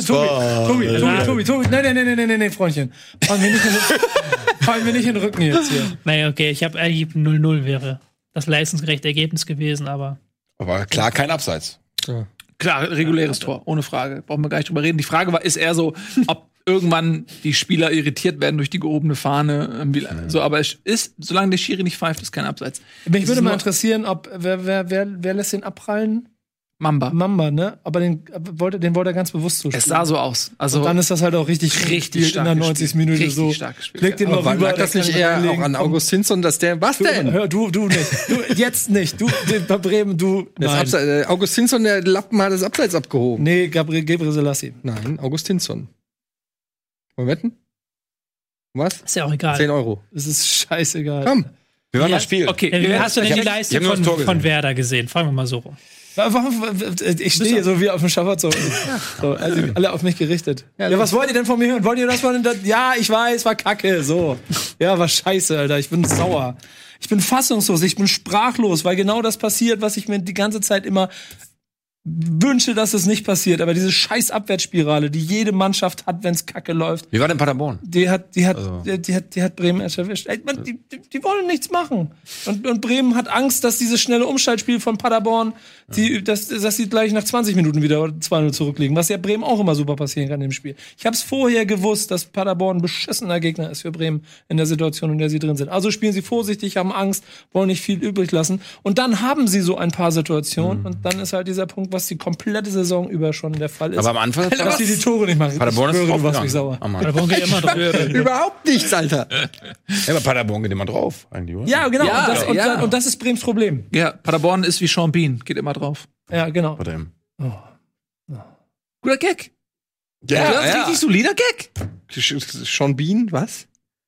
Tobi. Nein, Freundchen. Fallen wir nicht in den Rücken jetzt hier. Naja, okay, ich habe eigentlich 0-0 wäre das leistungsgerechte Ergebnis gewesen, aber Aber klar, kein Abseits. Klar, reguläres Tor, ohne Frage. Brauchen wir gar nicht drüber reden. Die Frage ist eher so, ob irgendwann die Spieler irritiert werden durch die gehobene Fahne. So, aber es ist, solange der Schiri nicht pfeift, ist kein Abseits. Mich würde mal nur- interessieren, ob wer lässt den abprallen? Mamba. Mamba, ne? Aber den wollte er ganz bewusst so Es spielen. sah so aus. Also Und dann ist das halt auch richtig richtig in der 90. Minute richtig so. stark gespielt. Leg den mal Aber rüber. lag das der nicht kann eher reinlegen. auch an Komm, August Hinson, dass der. Was denn? Hör, du nicht. Du, jetzt nicht. Du, bei Bremen, du. Nein. August Hinson, der Lappen hat das Abseits abgehoben. Nee, Gebre Selassie. Nein, August Hinson. Wollen wir wetten? Was? ist ja auch egal. 10 Euro. Es ist scheißegal. Komm. Wir waren Ja, das Spiel. Okay, Wie hast du denn die ich hab Leistung nur das Tor von gesehen. Werder gesehen? Fragen wir mal so rum. Ich stehe hier so wie auf dem Schaffer so, also alle auf mich gerichtet. Ja, was wollt ihr denn von mir hören? Wollt ihr das von den? Ja, ich weiß, war kacke, so. Ja, war scheiße, Alter. Ich bin sauer. Ich bin fassungslos, ich bin sprachlos, weil genau das passiert, was ich mir die ganze Zeit immer wünsche, dass es nicht passiert. Aber diese scheiß Abwärtsspirale, die jede Mannschaft hat, wenn es kacke läuft, Wie war denn Paderborn? die hat Bremen erst erwischt. Ey, man, die wollen nichts machen. Und Bremen hat Angst, dass dieses schnelle Umschaltspiel von Paderborn, dass sie gleich nach 20 Minuten wieder 2-0 zurückliegen, was ja Bremen auch immer super passieren kann im Spiel. Ich habe es vorher gewusst, dass Paderborn ein beschissener Gegner ist für Bremen in der Situation, in der sie drin sind. Also spielen sie vorsichtig, haben Angst, wollen nicht viel übrig lassen. Und dann haben sie so ein paar Situationen und dann ist halt dieser Punkt, was die komplette Saison über schon der Fall ist. Aber am Anfang dass sie die Tore nicht machen. Paderborn Ich ist schwöre, du drauf warst nicht sauer. gegangen. Oh, Mann. Paderborn geht immer drauf. Überhaupt nichts, Alter. Ja, aber Paderborn geht immer drauf, eigentlich, oder? Ja, genau. Ja, ja. Und das ist Brems Problem. Ja, Paderborn ist wie Sean Bean, geht immer drauf. Ja, genau. Warte eben. Guter Gag. Ja, das ist richtig solider Gag. Sean Bean, was?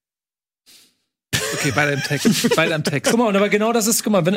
Okay, beide im Text. Beide im Text. Guck mal, und aber genau das ist, guck mal,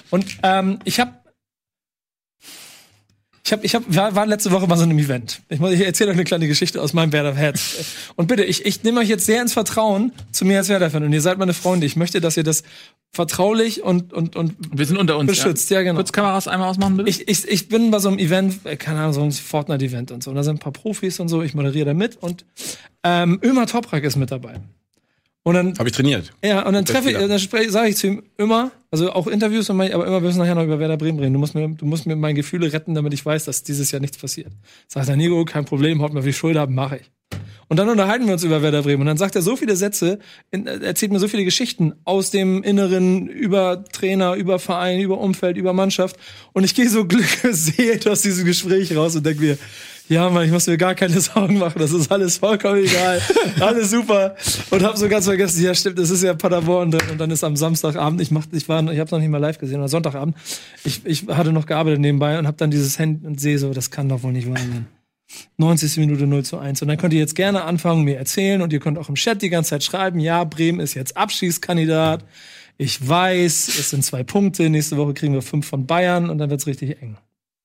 war letzte Woche mal so in einem Event. Ich erzähle euch eine kleine Geschichte aus meinem Werder-Herz. Und bitte, ich nehme euch jetzt sehr ins Vertrauen zu mir als Werder-Fan. Und ihr seid meine Freunde. Ich möchte, dass ihr das vertraulich und Wir sind unter uns. beschützt. Ja, genau. Kurz Kameras einmal ausmachen, bitte. Ich bin bei so einem Event, keine Ahnung, so ein Fortnite-Event und so. Und da sind ein paar Profis und so. Ich moderiere da mit. Und Ömer Toprak ist mit dabei. Und dann Habe ich trainiert. Ja, und dann sage ich zu ihm immer, also auch Interviews, aber wir müssen nachher noch über Werder Bremen reden. Du musst mir meine Gefühle retten, damit ich weiß, dass dieses Jahr nichts passiert. Sagt er, Nico, kein Problem, haut mir auf die Schulter, mache ich. Und dann unterhalten wir uns über Werder Bremen. Und dann sagt er so viele Sätze, erzählt mir so viele Geschichten aus dem Inneren, über Trainer, über Verein, über Umfeld, über Mannschaft. Und ich gehe so glückseligend aus diesem Gespräch raus und denke mir, ja, Mann, ich muss mir gar keine Sorgen machen. Das ist alles vollkommen egal. Alles super. Und hab so ganz vergessen, ja, stimmt, das ist ja Paderborn drin. Und dann ist am Samstagabend, ich hab's noch nicht mal live gesehen, oder Sonntagabend. Ich hatte noch gearbeitet nebenbei und hab dann dieses Handy und sehe so, das kann doch wohl nicht wahr sein. 90. Minute 0:1. Und dann könnt ihr jetzt gerne anfangen, mir erzählen. Und ihr könnt auch im Chat die ganze Zeit schreiben, ja, Bremen ist jetzt Abschiedskandidat. Ich weiß, es sind 2 Punkte. Nächste Woche kriegen wir 5 von Bayern und dann wird's richtig eng.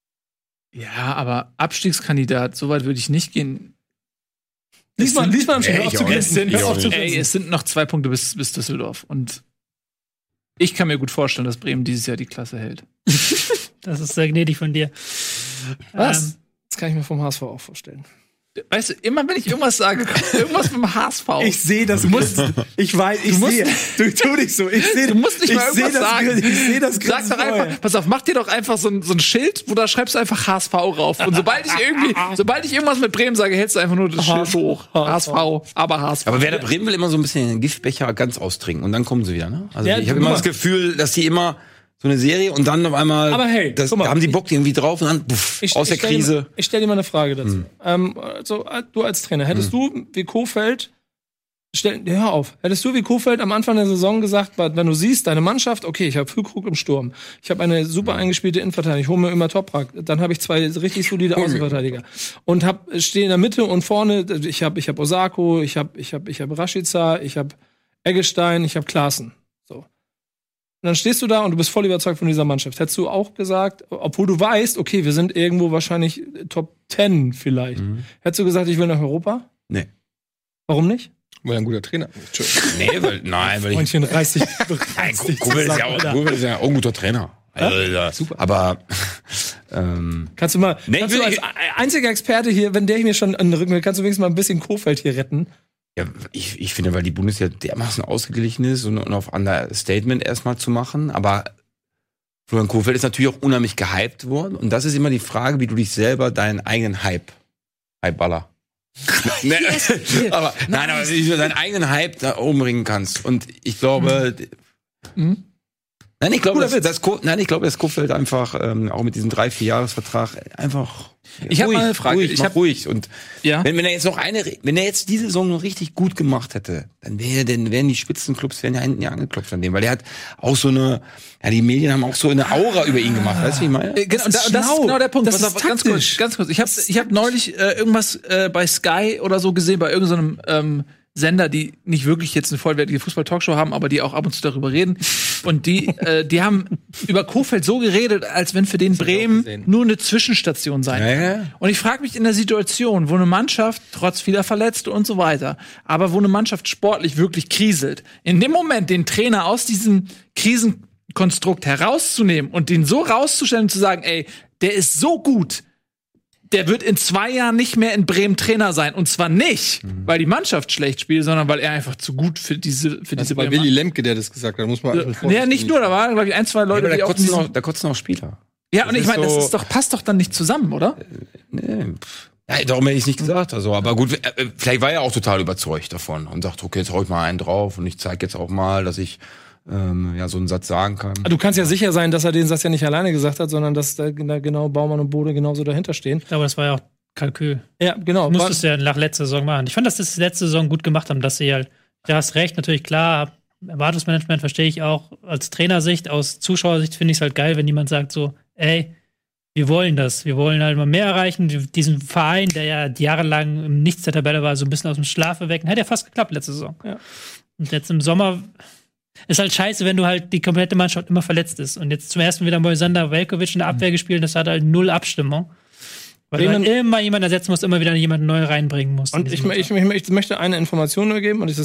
Ja, aber Abstiegskandidat, so weit würde ich nicht gehen. Lies mal am Chat. ich auch nicht. Ey, es sind noch 2 Punkte bis Düsseldorf. Und ich kann mir gut vorstellen, dass Bremen dieses Jahr die Klasse hält. Das ist sehr gnädig von dir. Was? Das kann ich mir vom HSV auch vorstellen. Weißt du, immer wenn ich irgendwas sage, kommt irgendwas mit dem HSV. Ich sehe das. Ich weiß, ich sehe. Du tu dich so. Ich sehe. Du musst nicht mal irgendwas sagen. Ich sehe das. Sag doch einfach, pass auf, mach dir doch einfach so ein Schild, wo da schreibst du einfach HSV rauf. Und sobald ich irgendwas mit Bremen sage, hältst du einfach nur das Schild hoch. HSV, aber HSV. Aber Werder Bremen will immer so ein bisschen den Giftbecher ganz austrinken und dann kommen sie wieder, ne? Also Ja, ich habe guck immer mal. das Gefühl, dass die immer so eine Serie und dann auf einmal Aber hey, das, guck mal, haben die Bock irgendwie drauf und dann aus der Krise. Ich stell dir mal eine Frage dazu. Du als Trainer, hättest du wie Kohfeldt, hör auf, hättest du wie Kohfeldt am Anfang der Saison gesagt, wenn du siehst, deine Mannschaft, okay, ich habe Füllkrug im Sturm, ich habe eine super eingespielte Innenverteidigung, ich hole mir immer Toprak, dann habe ich 2 richtig solide Außenverteidiger und stehe in der Mitte und vorne, ich hab Osako, ich hab Rashica, ich hab Eggestein, ich hab Klaassen. So. dann stehst du da und du bist voll überzeugt von dieser Mannschaft. Hättest du auch gesagt, obwohl du weißt, okay, wir sind irgendwo wahrscheinlich Top 10 vielleicht. Hättest du gesagt, ich will nach Europa? Nee. Warum nicht? Weil er ein guter Trainer ist. Nee, weil ich. Freundchen, reiß dich Kofeld ist ja auch ein guter Trainer. Also, super. Aber kannst du mal, kannst du als einziger Experte hier, wenn der mir schon an den Rücken will, kannst du wenigstens mal ein bisschen Kofeld hier retten? ja, ich finde, weil die Bundesliga dermaßen ausgeglichen ist und auf Understatement erstmal zu machen, aber Florian Kohfeldt ist natürlich auch unheimlich gehypt worden und das ist immer die Frage, wie du dich selber deinen eigenen Hype-Baller. aber wie du deinen eigenen Hype da umbringen kannst und ich glaube, ich glaube, dass Kohfeldt einfach auch mit diesem 3-4 Jahresvertrag einfach ich habe mal eine Frage. Ruhig und ja? wenn er jetzt diese Saison noch richtig gut gemacht hätte, dann wären die Spitzenclubs ja hinten angeklopft an dem, weil der hat auch so eine, die Medien haben auch so eine Aura über ihn gemacht, weißt du, wie ich meine? Genau, das ist genau der Punkt. Das ist ganz kurz. Ich hab neulich irgendwas bei Sky oder so gesehen, bei irgendeinem Sender, die nicht wirklich jetzt eine vollwertige Fußball-Talkshow haben, aber die auch ab und zu darüber reden. Und die haben über Kohfeldt so geredet, als wenn für den Bremen nur eine Zwischenstation sein kann. Ja. Und ich frage mich in der Situation, wo eine Mannschaft, trotz vieler Verletzte und so weiter, aber wo eine Mannschaft sportlich wirklich kriselt, in dem Moment den Trainer aus diesem Krisenkonstrukt herauszunehmen und den so rauszustellen und zu sagen, ey, der ist so gut, der wird in 2 Jahren nicht mehr in Bremen Trainer sein. Und zwar nicht, weil die Mannschaft schlecht spielt, sondern weil er einfach zu gut für diese war Willy Lemke, der das gesagt hat. Muss man nicht nur, da waren, glaube ich, 1, 2 Leute, die auch da kotzen auch Spieler. Ja, und ich meine, das passt doch dann nicht zusammen, oder? Nee. Ja, darum hätte ich es nicht gesagt. Also, aber gut, vielleicht war er auch total überzeugt davon und sagt, okay, jetzt hau ich mal einen drauf und ich zeige jetzt auch mal, dass ich so einen Satz sagen kann. Du kannst ja sicher sein, dass er den Satz ja nicht alleine gesagt hat, sondern dass da genau Baumann und Bode genauso dahinter stehen. Aber das war ja auch Kalkül. Ja, genau. Du musstest ja nach letzter Saison machen. Ich fand, dass das letzte Saison gut gemacht haben, dass sie halt, du hast recht, natürlich klar, Erwartungsmanagement verstehe ich auch aus Trainersicht, aus Zuschauersicht finde ich es halt geil, wenn jemand sagt so, ey, wir wollen das. Wir wollen halt mal mehr erreichen. Diesen Verein, der ja jahrelang im Nichts der Tabelle war, so ein bisschen aus dem Schlaf wecken, hat ja fast geklappt letzte Saison. Ja. Und jetzt im Sommer ist halt scheiße, wenn du halt die komplette Mannschaft immer verletzt ist. Und jetzt zum ersten wieder Moisander Veljkovic in der Abwehr gespielt, das hat halt 0 Abstimmung. Weil du halt immer jemanden ersetzen musst, immer wieder jemanden neu reinbringen musst. Und ich möchte eine Information nur geben, und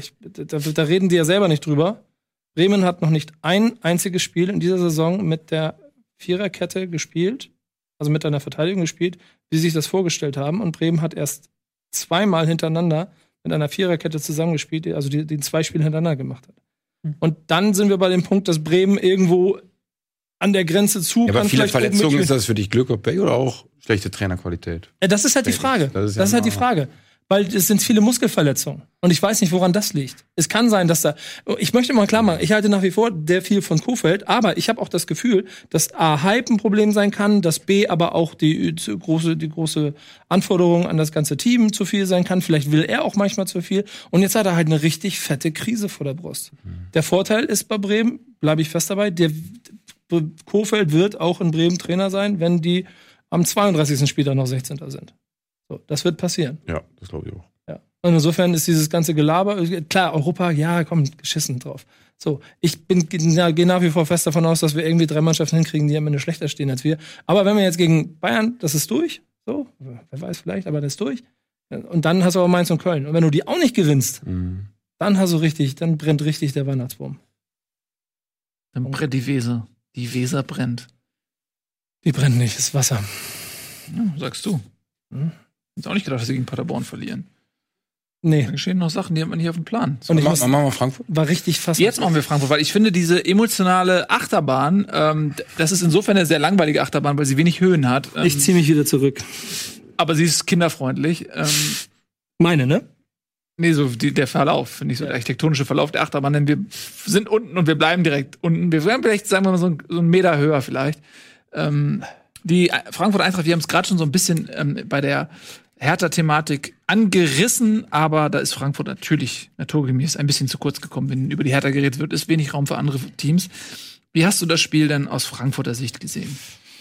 da reden die ja selber nicht drüber. Bremen hat noch nicht ein einziges Spiel in dieser Saison mit der Viererkette gespielt, also mit einer Verteidigung gespielt, wie sie sich das vorgestellt haben. Und Bremen hat erst 2-mal hintereinander mit einer Viererkette zusammengespielt, also die 2 Spiele hintereinander gemacht hat. Und dann sind wir bei dem Punkt, dass Bremen irgendwo an der Grenze zu aber viele Verletzungen, ist das für dich Glück oder auch schlechte Trainerqualität? Das ist halt die Frage. Das ist halt die Frage. Weil es sind viele Muskelverletzungen. Und ich weiß nicht, woran das liegt. Es kann sein, dass ich möchte mal klar machen, ich halte nach wie vor sehr viel von Kohfeldt, aber ich habe auch das Gefühl, dass A, Hype ein Problem sein kann, dass B, aber auch die große Anforderung an das ganze Team zu viel sein kann. Vielleicht will er auch manchmal zu viel. Und jetzt hat er halt eine richtig fette Krise vor der Brust. Der Vorteil ist bei Bremen, bleibe ich fest dabei, Kohfeldt wird auch in Bremen Trainer sein, wenn die am 32. Spieltag noch 16. sind. So, das wird passieren. Ja, das glaube ich auch. Ja. Und insofern ist dieses ganze Gelaber, klar, Europa, ja, komm, geschissen drauf. So, ich gehe nach wie vor fest davon aus, dass wir irgendwie 3 Mannschaften hinkriegen, die am Ende schlechter stehen als wir. Aber wenn wir jetzt gegen Bayern, das ist durch, so, wer weiß vielleicht, aber das ist durch. Und dann hast du aber Mainz und Köln. Und wenn du die auch nicht gewinnst, dann brennt richtig der Weihnachtsbaum. Dann brennt die Weser. Die Weser brennt. Die brennt nicht, das Wasser. Ja, sagst du. Ist auch nicht gedacht, dass sie gegen Paderborn verlieren. Nee. Da geschehen noch Sachen, die hat man nicht auf dem Plan. Und machen wir Frankfurt? War richtig fast. Jetzt machen wir Frankfurt, weil ich finde, diese emotionale Achterbahn, das ist insofern eine sehr langweilige Achterbahn, weil sie wenig Höhen hat. Ich ziehe mich wieder zurück. Aber sie ist kinderfreundlich. Meine, ne? Nee, so der Verlauf, finde ich, so der architektonische Verlauf der Achterbahn, denn wir sind unten und wir bleiben direkt unten. Wir werden vielleicht, sagen wir mal, so einen Meter höher vielleicht. Die Frankfurt Eintracht, wir haben es gerade schon so ein bisschen bei der Hertha-Thematik angerissen, aber da ist Frankfurt natürlich naturgemäß ein bisschen zu kurz gekommen. Wenn über die Hertha geredet wird, ist wenig Raum für andere Teams. Wie hast du das Spiel denn aus Frankfurter Sicht gesehen?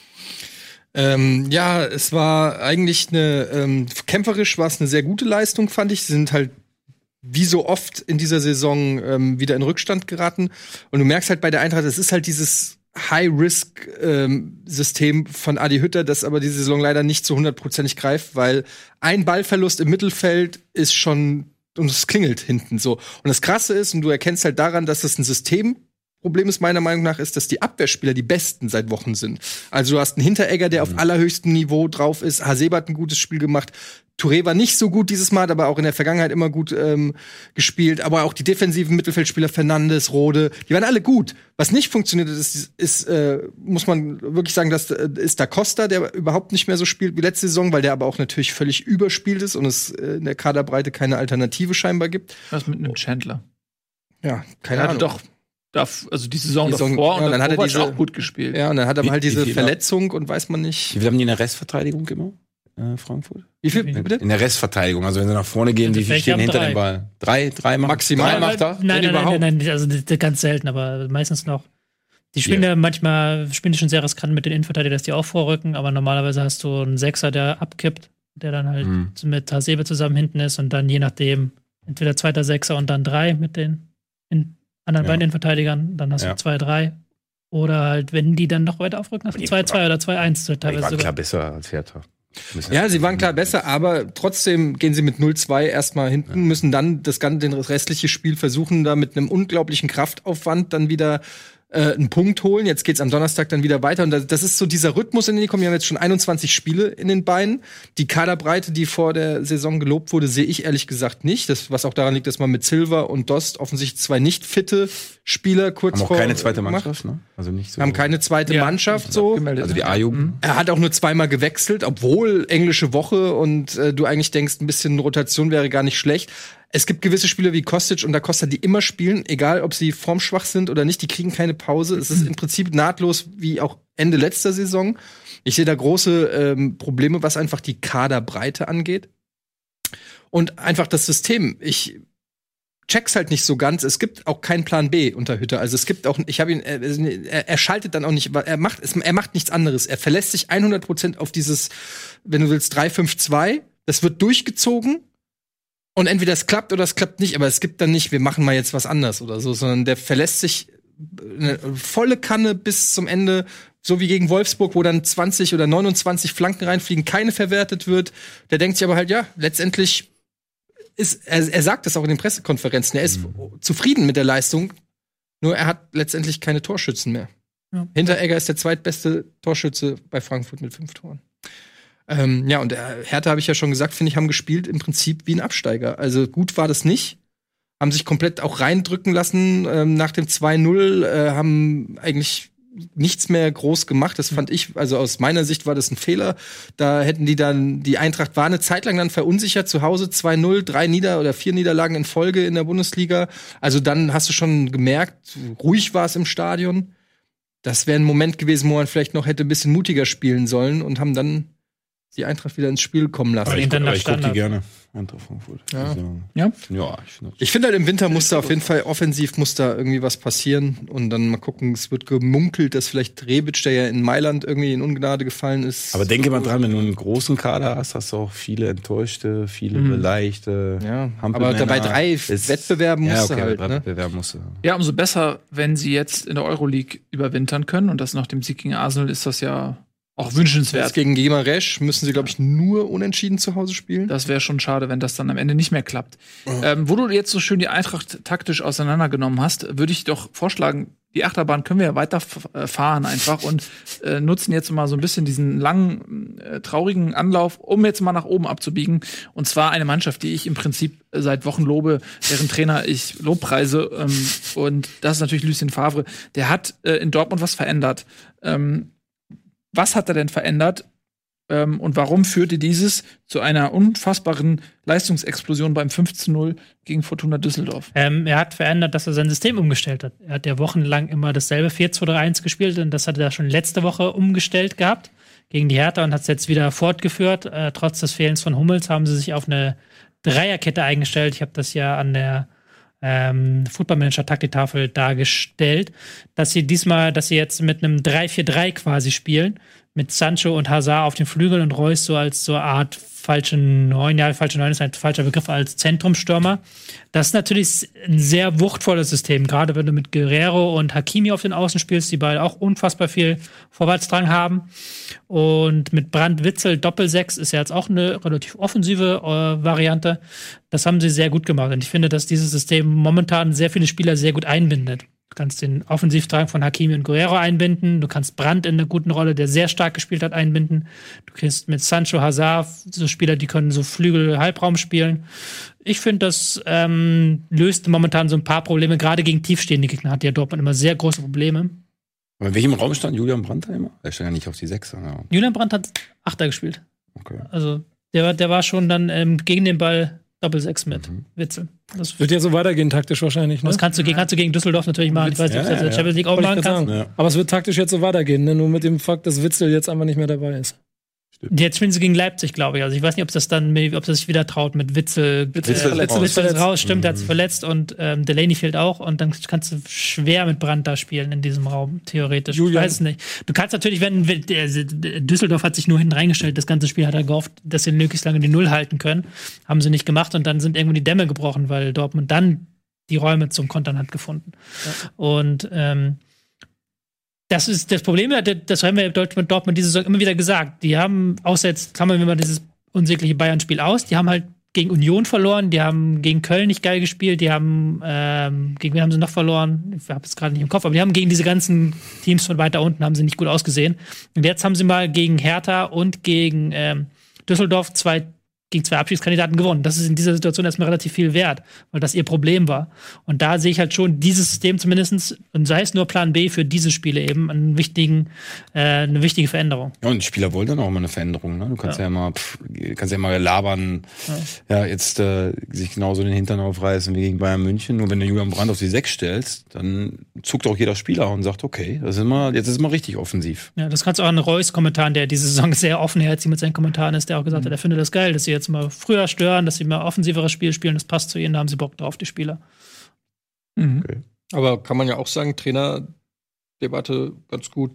Ja, es war eigentlich kämpferisch war es eine sehr gute Leistung, fand ich. Sie sind halt wie so oft in dieser Saison wieder in Rückstand geraten. Und du merkst halt bei der Eintracht, es ist halt dieses High-Risk-System von Adi Hütter, das aber diese Saison leider nicht so 100%ig greift, weil ein Ballverlust im Mittelfeld ist schon, und es klingelt hinten so. Und das Krasse ist, und du erkennst halt daran, dass das ein Systemproblem ist, meiner Meinung nach, ist, dass die Abwehrspieler die besten seit Wochen sind. Also du hast einen Hinteregger, der auf allerhöchstem Niveau drauf ist. Hasebe hat ein gutes Spiel gemacht. Touré war nicht so gut dieses Mal, hat aber auch in der Vergangenheit immer gut gespielt. Aber auch die defensiven Mittelfeldspieler Fernandes, Rode, die waren alle gut. Was nicht funktioniert ist muss man wirklich sagen, das ist Da Costa, der überhaupt nicht mehr so spielt wie letzte Saison, weil der aber auch natürlich völlig überspielt ist und es in der Kaderbreite keine Alternative scheinbar gibt. Was mit einem Chandler? Ja, keine Ahnung. Doch, also die Saison davor und dann hat er auch gut gespielt. Ja, und dann hat er halt diese Verletzung und weiß man nicht. Wie viel haben die in der Restverteidigung immer? Frankfurt? Wie viel, bitte? In der Restverteidigung, also wenn sie nach vorne gehen, wie viel stehen hinter dem Ball? Drei maximal? Drei macht er? Nein, also ganz selten, aber meistens noch. Die spielen ja manchmal, spielen die schon sehr riskant mit den Innenverteidigern, dass die auch vorrücken, aber normalerweise hast du einen Sechser, der abkippt, der dann halt mit Hasebe zusammen hinten ist und dann je nachdem entweder zweiter Sechser und dann 3 mit den anderen beiden Innenverteidigern, dann hast du 2-3. Oder halt, wenn die dann noch weiter aufrücken, hast du 2-2 oder 2-1 teilweise. War klar besser als Hertha. Ja, sie waren klar besser, aber trotzdem gehen sie mit 0-2 erstmal hinten, müssen dann den restliche Spiel versuchen, da mit einem unglaublichen Kraftaufwand dann wieder einen Punkt holen. Jetzt geht's am Donnerstag dann wieder weiter. Und das ist so dieser Rhythmus, in den die kommen. Wir haben jetzt schon 21 Spiele in den Beinen. Die Kaderbreite, die vor der Saison gelobt wurde, sehe ich ehrlich gesagt nicht. Was auch daran liegt, dass man mit Silva und Dost offensichtlich 2 nicht fitte Spieler kurz vor. Haben auch keine zweite Mannschaft, ne? Also nicht so. Haben keine zweite Mannschaft so. Also die A-Jugend. Er hat auch nur 2-mal gewechselt, obwohl englische Woche und du eigentlich denkst, ein bisschen Rotation wäre gar nicht schlecht. Es gibt gewisse Spieler wie Kostic und Da Costa, die immer spielen, egal ob sie formschwach sind oder nicht, die kriegen keine Pause. Es ist im Prinzip nahtlos wie auch Ende letzter Saison. Ich sehe da große Probleme, was einfach die Kaderbreite angeht. Und einfach das System. Ich check's halt nicht so ganz. Es gibt auch keinen Plan B unter Hütter. Also es gibt auch, er schaltet dann auch nicht, er macht nichts anderes. Er verlässt sich 100% auf dieses, wenn du willst, 3-5-2. Das wird durchgezogen. Und entweder es klappt oder es klappt nicht, aber es gibt dann nicht, wir machen mal jetzt was anders oder so, sondern der verlässt sich eine volle Kanne bis zum Ende, so wie gegen Wolfsburg, wo dann 20 oder 29 Flanken reinfliegen, keine verwertet wird. Der denkt sich aber halt, ja, letztendlich er sagt das auch in den Pressekonferenzen, er ist zufrieden mit der Leistung, nur er hat letztendlich keine Torschützen mehr. Ja. Hinteregger ist der zweitbeste Torschütze bei Frankfurt mit 5 Toren. Ja, und Hertha, habe ich ja schon gesagt, finde ich, haben gespielt im Prinzip wie ein Absteiger. Also gut war das nicht. Haben sich komplett auch reindrücken lassen nach dem 2-0, haben eigentlich nichts mehr groß gemacht. Das fand ich, also aus meiner Sicht war das ein Fehler. Da hätten die Eintracht war eine Zeit lang dann verunsichert, zu Hause 2-0, 4 Niederlagen in Folge in der Bundesliga. Also dann hast du schon gemerkt, ruhig war es im Stadion. Das wäre ein Moment gewesen, wo man vielleicht noch hätte ein bisschen mutiger spielen sollen und haben dann die Eintracht wieder ins Spiel kommen lassen. Ich gucke die gerne. Eintracht Frankfurt. Ja. Also, Ja? Ja, Ich finde halt, im Winter muss da auf jeden Fall offensiv muss da irgendwie was passieren. Und dann mal gucken, es wird gemunkelt, dass vielleicht Rebic, der ja in Mailand irgendwie in Ungnade gefallen ist. Aber denke mal dran, wenn du einen großen Kader hast, hast du auch viele Enttäuschte, viele Beleidigte. Ja, aber bei 3 Wettbewerben musst du halt. Wettbewerben musst du. Ja, umso besser, wenn sie jetzt in der Euroleague überwintern können. Und das nach dem Sieg gegen Arsenal ist das ja auch wünschenswert. Jetzt gegen Gimaresch müssen sie, glaube ich, nur unentschieden zu Hause spielen. Das wäre schon schade, wenn das dann am Ende nicht mehr klappt. Wo du jetzt so schön die Eintracht taktisch auseinandergenommen hast, würde ich doch vorschlagen, die Achterbahn können wir ja weiter fahren einfach und nutzen jetzt mal so ein bisschen diesen langen, traurigen Anlauf, um jetzt mal nach oben abzubiegen. Und zwar eine Mannschaft, die ich im Prinzip seit Wochen lobe, deren Trainer ich lobpreise. Und das ist natürlich Lucien Favre. Der hat in Dortmund was verändert. Was hat er denn verändert? Und warum führte dieses zu einer unfassbaren Leistungsexplosion beim 15-0 gegen Fortuna Düsseldorf? Er hat verändert, dass er sein System umgestellt hat. Er hat ja wochenlang immer dasselbe 4-2-3-1 gespielt und das hat er schon letzte Woche umgestellt gehabt gegen die Hertha und hat es jetzt wieder fortgeführt. Trotz des Fehlens von Hummels haben sie sich auf eine Dreierkette eingestellt. Ich habe das ja an der Football-Manager-Taktiktafel dargestellt, dass sie jetzt mit einem 3-4-3 quasi spielen, mit Sancho und Hazard auf den Flügeln und Reus so als so eine Art falsche 9 ist ein falscher Begriff, als Zentrumstürmer. Das ist natürlich ein sehr wuchtvolles System, gerade wenn du mit Guerrero und Hakimi auf den Außen spielst, die beide auch unfassbar viel Vorwärtsdrang haben. Und mit Brandt, Witzel, Doppel-6 ist ja jetzt auch eine relativ offensive Variante. Das haben sie sehr gut gemacht. Und ich finde, dass dieses System momentan sehr viele Spieler sehr gut einbindet. Du kannst den Offensivdrang von Hakimi und Guerrero einbinden. Du kannst Brandt in einer guten Rolle, der sehr stark gespielt hat, einbinden. Du kriegst mit Sancho, Hazard so Spieler, die können so Flügel-Halbraum spielen. Ich finde, das löst momentan so ein paar Probleme. Gerade gegen tiefstehende Gegner hat ja Dortmund immer sehr große Probleme. Aber in welchem Raum stand Julian Brandt da immer? Er stand ja nicht auf die 6. Ja. Julian Brandt hat Achter gespielt. Okay. Also der war schon dann gegen den Ball Doppel-6 mit Witzel. Das wird ja so weitergehen, taktisch wahrscheinlich. Ne? Das kannst du gegen Düsseldorf natürlich machen. Ich weiß nicht, ob du das in der Champions League auch machen kannst. Ja. Aber es wird taktisch jetzt so weitergehen, ne? Nur mit dem Fakt, dass Witzel jetzt einfach nicht mehr dabei ist. Jetzt spielen sie gegen Leipzig, glaube ich. Also ich weiß nicht, ob das sich wieder traut mit Witzel. Witzel ist raus, stimmt, der hat sich verletzt und Delaney fehlt auch und dann kannst du schwer mit Brandt da spielen in diesem Raum, theoretisch. Julian. Ich weiß es nicht. Du kannst natürlich, wenn Düsseldorf hat sich nur hinten reingestellt, das ganze Spiel hat er gehofft, dass sie möglichst lange die Null halten können. Haben sie nicht gemacht und dann sind irgendwo die Dämme gebrochen, weil Dortmund dann die Räume zum Kontern hat gefunden. Ja. Und das ist das Problem, das haben wir mit Dortmund diese Saison immer wieder gesagt. Die haben, außer jetzt klammern wir mal dieses unsägliche Bayern-Spiel aus, die haben halt gegen Union verloren, die haben gegen Köln nicht geil gespielt, die haben, gegen wen haben sie noch verloren? Ich habe es gerade nicht im Kopf, aber die haben gegen diese ganzen Teams von weiter unten, haben sie nicht gut ausgesehen. Und jetzt haben sie mal gegen Hertha und gegen Düsseldorf gegen zwei Abschiedskandidaten gewonnen. Das ist in dieser Situation erstmal relativ viel wert, weil das ihr Problem war. Und da sehe ich halt schon dieses System zumindest, und sei es nur Plan B für diese Spiele eben, eine wichtige Veränderung. Ja, und die Spieler wollen dann auch mal eine Veränderung. Ne? Du kannst ja mal labern, jetzt sich genauso den Hintern aufreißen wie gegen Bayern München. Nur wenn du Julian Brandt auf die 6 stellst, dann zuckt auch jeder Spieler und sagt, okay, jetzt ist mal richtig offensiv. Ja, das kannst du auch an Reus Kommentar, der diese Saison sehr offenherzig mit seinen Kommentaren ist, der auch gesagt hat, er findet das geil, dass sie jetzt mal früher stören, dass sie mal offensiveres Spiel spielen, das passt zu ihnen, da haben sie Bock drauf, die Spieler. Okay. Aber kann man ja auch sagen, Trainerdebatte ganz gut.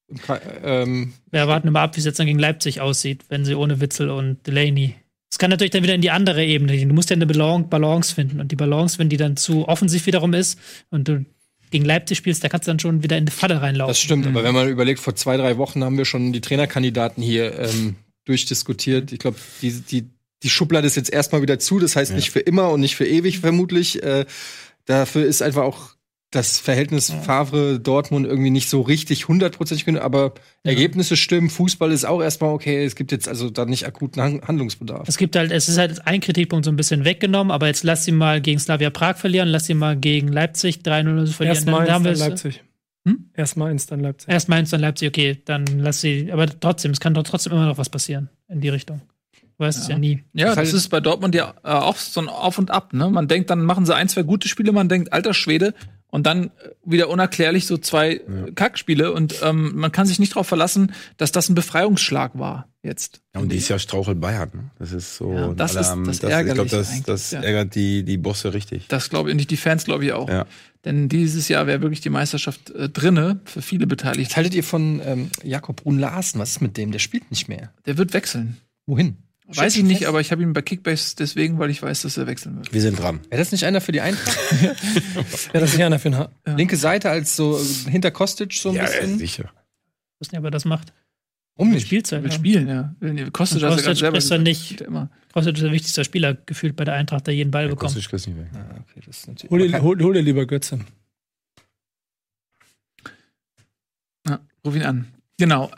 Wir warten immer ab, wie es jetzt dann gegen Leipzig aussieht, wenn sie ohne Witzel und Delaney. Es kann natürlich dann wieder in die andere Ebene gehen. Du musst ja eine Balance finden. Und die Balance, wenn die dann zu offensiv wiederum ist und du gegen Leipzig spielst, da kannst du dann schon wieder in die Falle reinlaufen. Das stimmt, aber wenn man überlegt, vor 2-3 Wochen haben wir schon die Trainerkandidaten hier durchdiskutiert. Ich glaube, die Schublade ist jetzt erstmal wieder zu. Das heißt nicht für immer und nicht für ewig vermutlich. Dafür ist einfach auch das Verhältnis Favre-Dortmund irgendwie nicht so richtig 100%, aber Ergebnisse stimmen. Fußball ist auch erstmal okay. Es gibt jetzt also da nicht akuten Handlungsbedarf. Es ist halt ein Kritikpunkt so ein bisschen weggenommen, aber jetzt lass sie mal gegen Slavia Prag verlieren, lass sie mal gegen Leipzig 3-0 verlieren. Erst Mainz, dann Leipzig. Erst Mainz, dann Leipzig. Erst Mainz, dann Leipzig, okay, dann lass sie, aber trotzdem, es kann doch trotzdem immer noch was passieren in die Richtung. Du weißt es ja nie. Ja, das ist bei Dortmund ja auch so ein Auf und Ab, ne? Man denkt, dann machen sie 1, 2 gute Spiele, man denkt, alter Schwede, und dann wieder unerklärlich so 2 Kackspiele und man kann sich nicht darauf verlassen, dass das ein Befreiungsschlag war jetzt. Ja, und dieses Jahr strauchelt Bayern, ne? Das ist so. Ja, das ist ärgerlich. Ich glaube, das ärgert die Bosse richtig. Das glaube ich nicht, die Fans glaube ich auch. Ja. Denn dieses Jahr wäre wirklich die Meisterschaft drinne für viele Beteiligte. Was haltet ihr von Jakob Brun-Larsen? Was ist mit dem? Der spielt nicht mehr. Der wird wechseln. Wohin? Weiß ich nicht, aber ich habe ihn bei Kickbase deswegen, weil ich weiß, dass er wechseln wird. Wir sind dran. Wäre das nicht einer für die Eintracht? Ja, das ist nicht einer für den Linke Seite als so hinter Kostic so ein bisschen? Ja, sicher. Ich weiß nicht, ob er das macht. Warum nicht? Spielzeit. Will spielen, ja. Kostic ist dann nicht. Kostic ist der wichtigste Spieler gefühlt bei der Eintracht, der jeden Ball bekommt. Kostic kriegst nicht weg. Okay, das ist natürlich hol dir lieber Götze. Ja, ruf ihn an. Genau.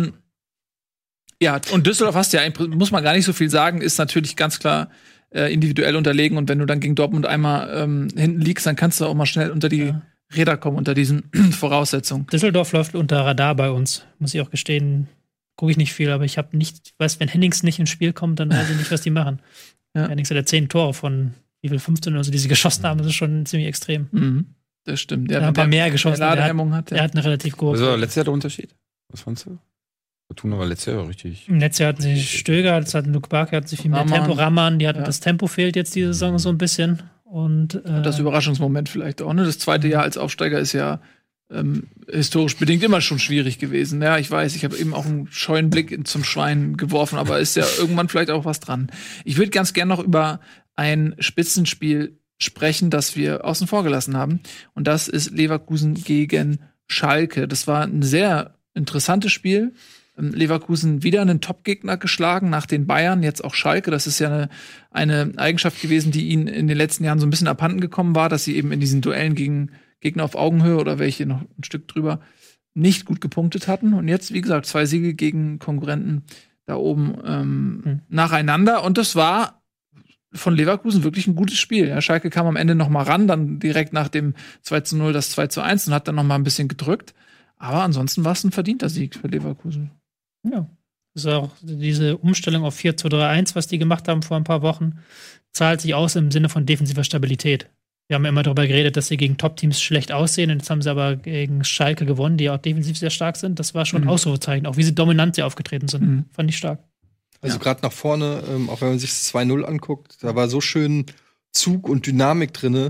Ja, und Düsseldorf muss man gar nicht so viel sagen, ist natürlich ganz klar individuell unterlegen. Und wenn du dann gegen Dortmund einmal hinten liegst, dann kannst du auch mal schnell unter die Räder kommen, unter diesen Voraussetzungen. Düsseldorf läuft unter Radar bei uns, muss ich auch gestehen. Gucke ich nicht viel, aber ich weiß, wenn Hennings nicht ins Spiel kommt, dann weiß ich nicht, was die machen. Ja. Hennings hat ja 10 Tore von wie viel 15 oder so, die sie geschossen haben, das ist schon ziemlich extrem. Mhm. Das stimmt. Der hat ein paar mehr geschossen. Der hat eine relativ große. Was war letztes Jahr der Unterschied? Was fandst du? Fortuna war letztes Jahr richtig. Letztes Jahr hatten sie Stöger, jetzt hatten Luke Barker, hatten sie viel mehr Tempo. Rahman, das Tempo fehlt jetzt diese Saison so ein bisschen. Und das Überraschungsmoment vielleicht auch, ne? Das zweite Jahr als Aufsteiger ist ja historisch bedingt immer schon schwierig gewesen. Ja, ich weiß, ich habe eben auch einen scheuen Blick zum Schwein geworfen, aber ist ja irgendwann vielleicht auch was dran. Ich würde ganz gern noch über ein Spitzenspiel sprechen, das wir außen vor gelassen haben. Und das ist Leverkusen gegen Schalke. Das war ein sehr interessantes Spiel. Leverkusen wieder einen Top-Gegner geschlagen, nach den Bayern, jetzt auch Schalke. Das ist ja eine Eigenschaft gewesen, die ihnen in den letzten Jahren so ein bisschen abhanden gekommen war, dass sie eben in diesen Duellen gegen Gegner auf Augenhöhe oder welche noch ein Stück drüber nicht gut gepunktet hatten. Und jetzt, wie gesagt, 2 Siege gegen Konkurrenten da oben nacheinander. Und das war von Leverkusen wirklich ein gutes Spiel. Ja, Schalke kam am Ende noch mal ran, dann direkt nach dem 2:0 das 2:1 und hat dann noch mal ein bisschen gedrückt. Aber ansonsten war es ein verdienter Sieg für Leverkusen. Ja. Das ist auch diese Umstellung auf 4-2-3-1, was die gemacht haben vor ein paar Wochen, zahlt sich aus im Sinne von defensiver Stabilität. Wir haben ja immer darüber geredet, dass sie gegen Top-Teams schlecht aussehen. Und jetzt haben sie aber gegen Schalke gewonnen, die auch defensiv sehr stark sind. Das war schon ein Ausrufezeichen, auch wie sie dominant sie aufgetreten sind. Fand ich stark. Also gerade nach vorne, auch wenn man sich das 2:0 anguckt, da war so schön Zug und Dynamik drinne.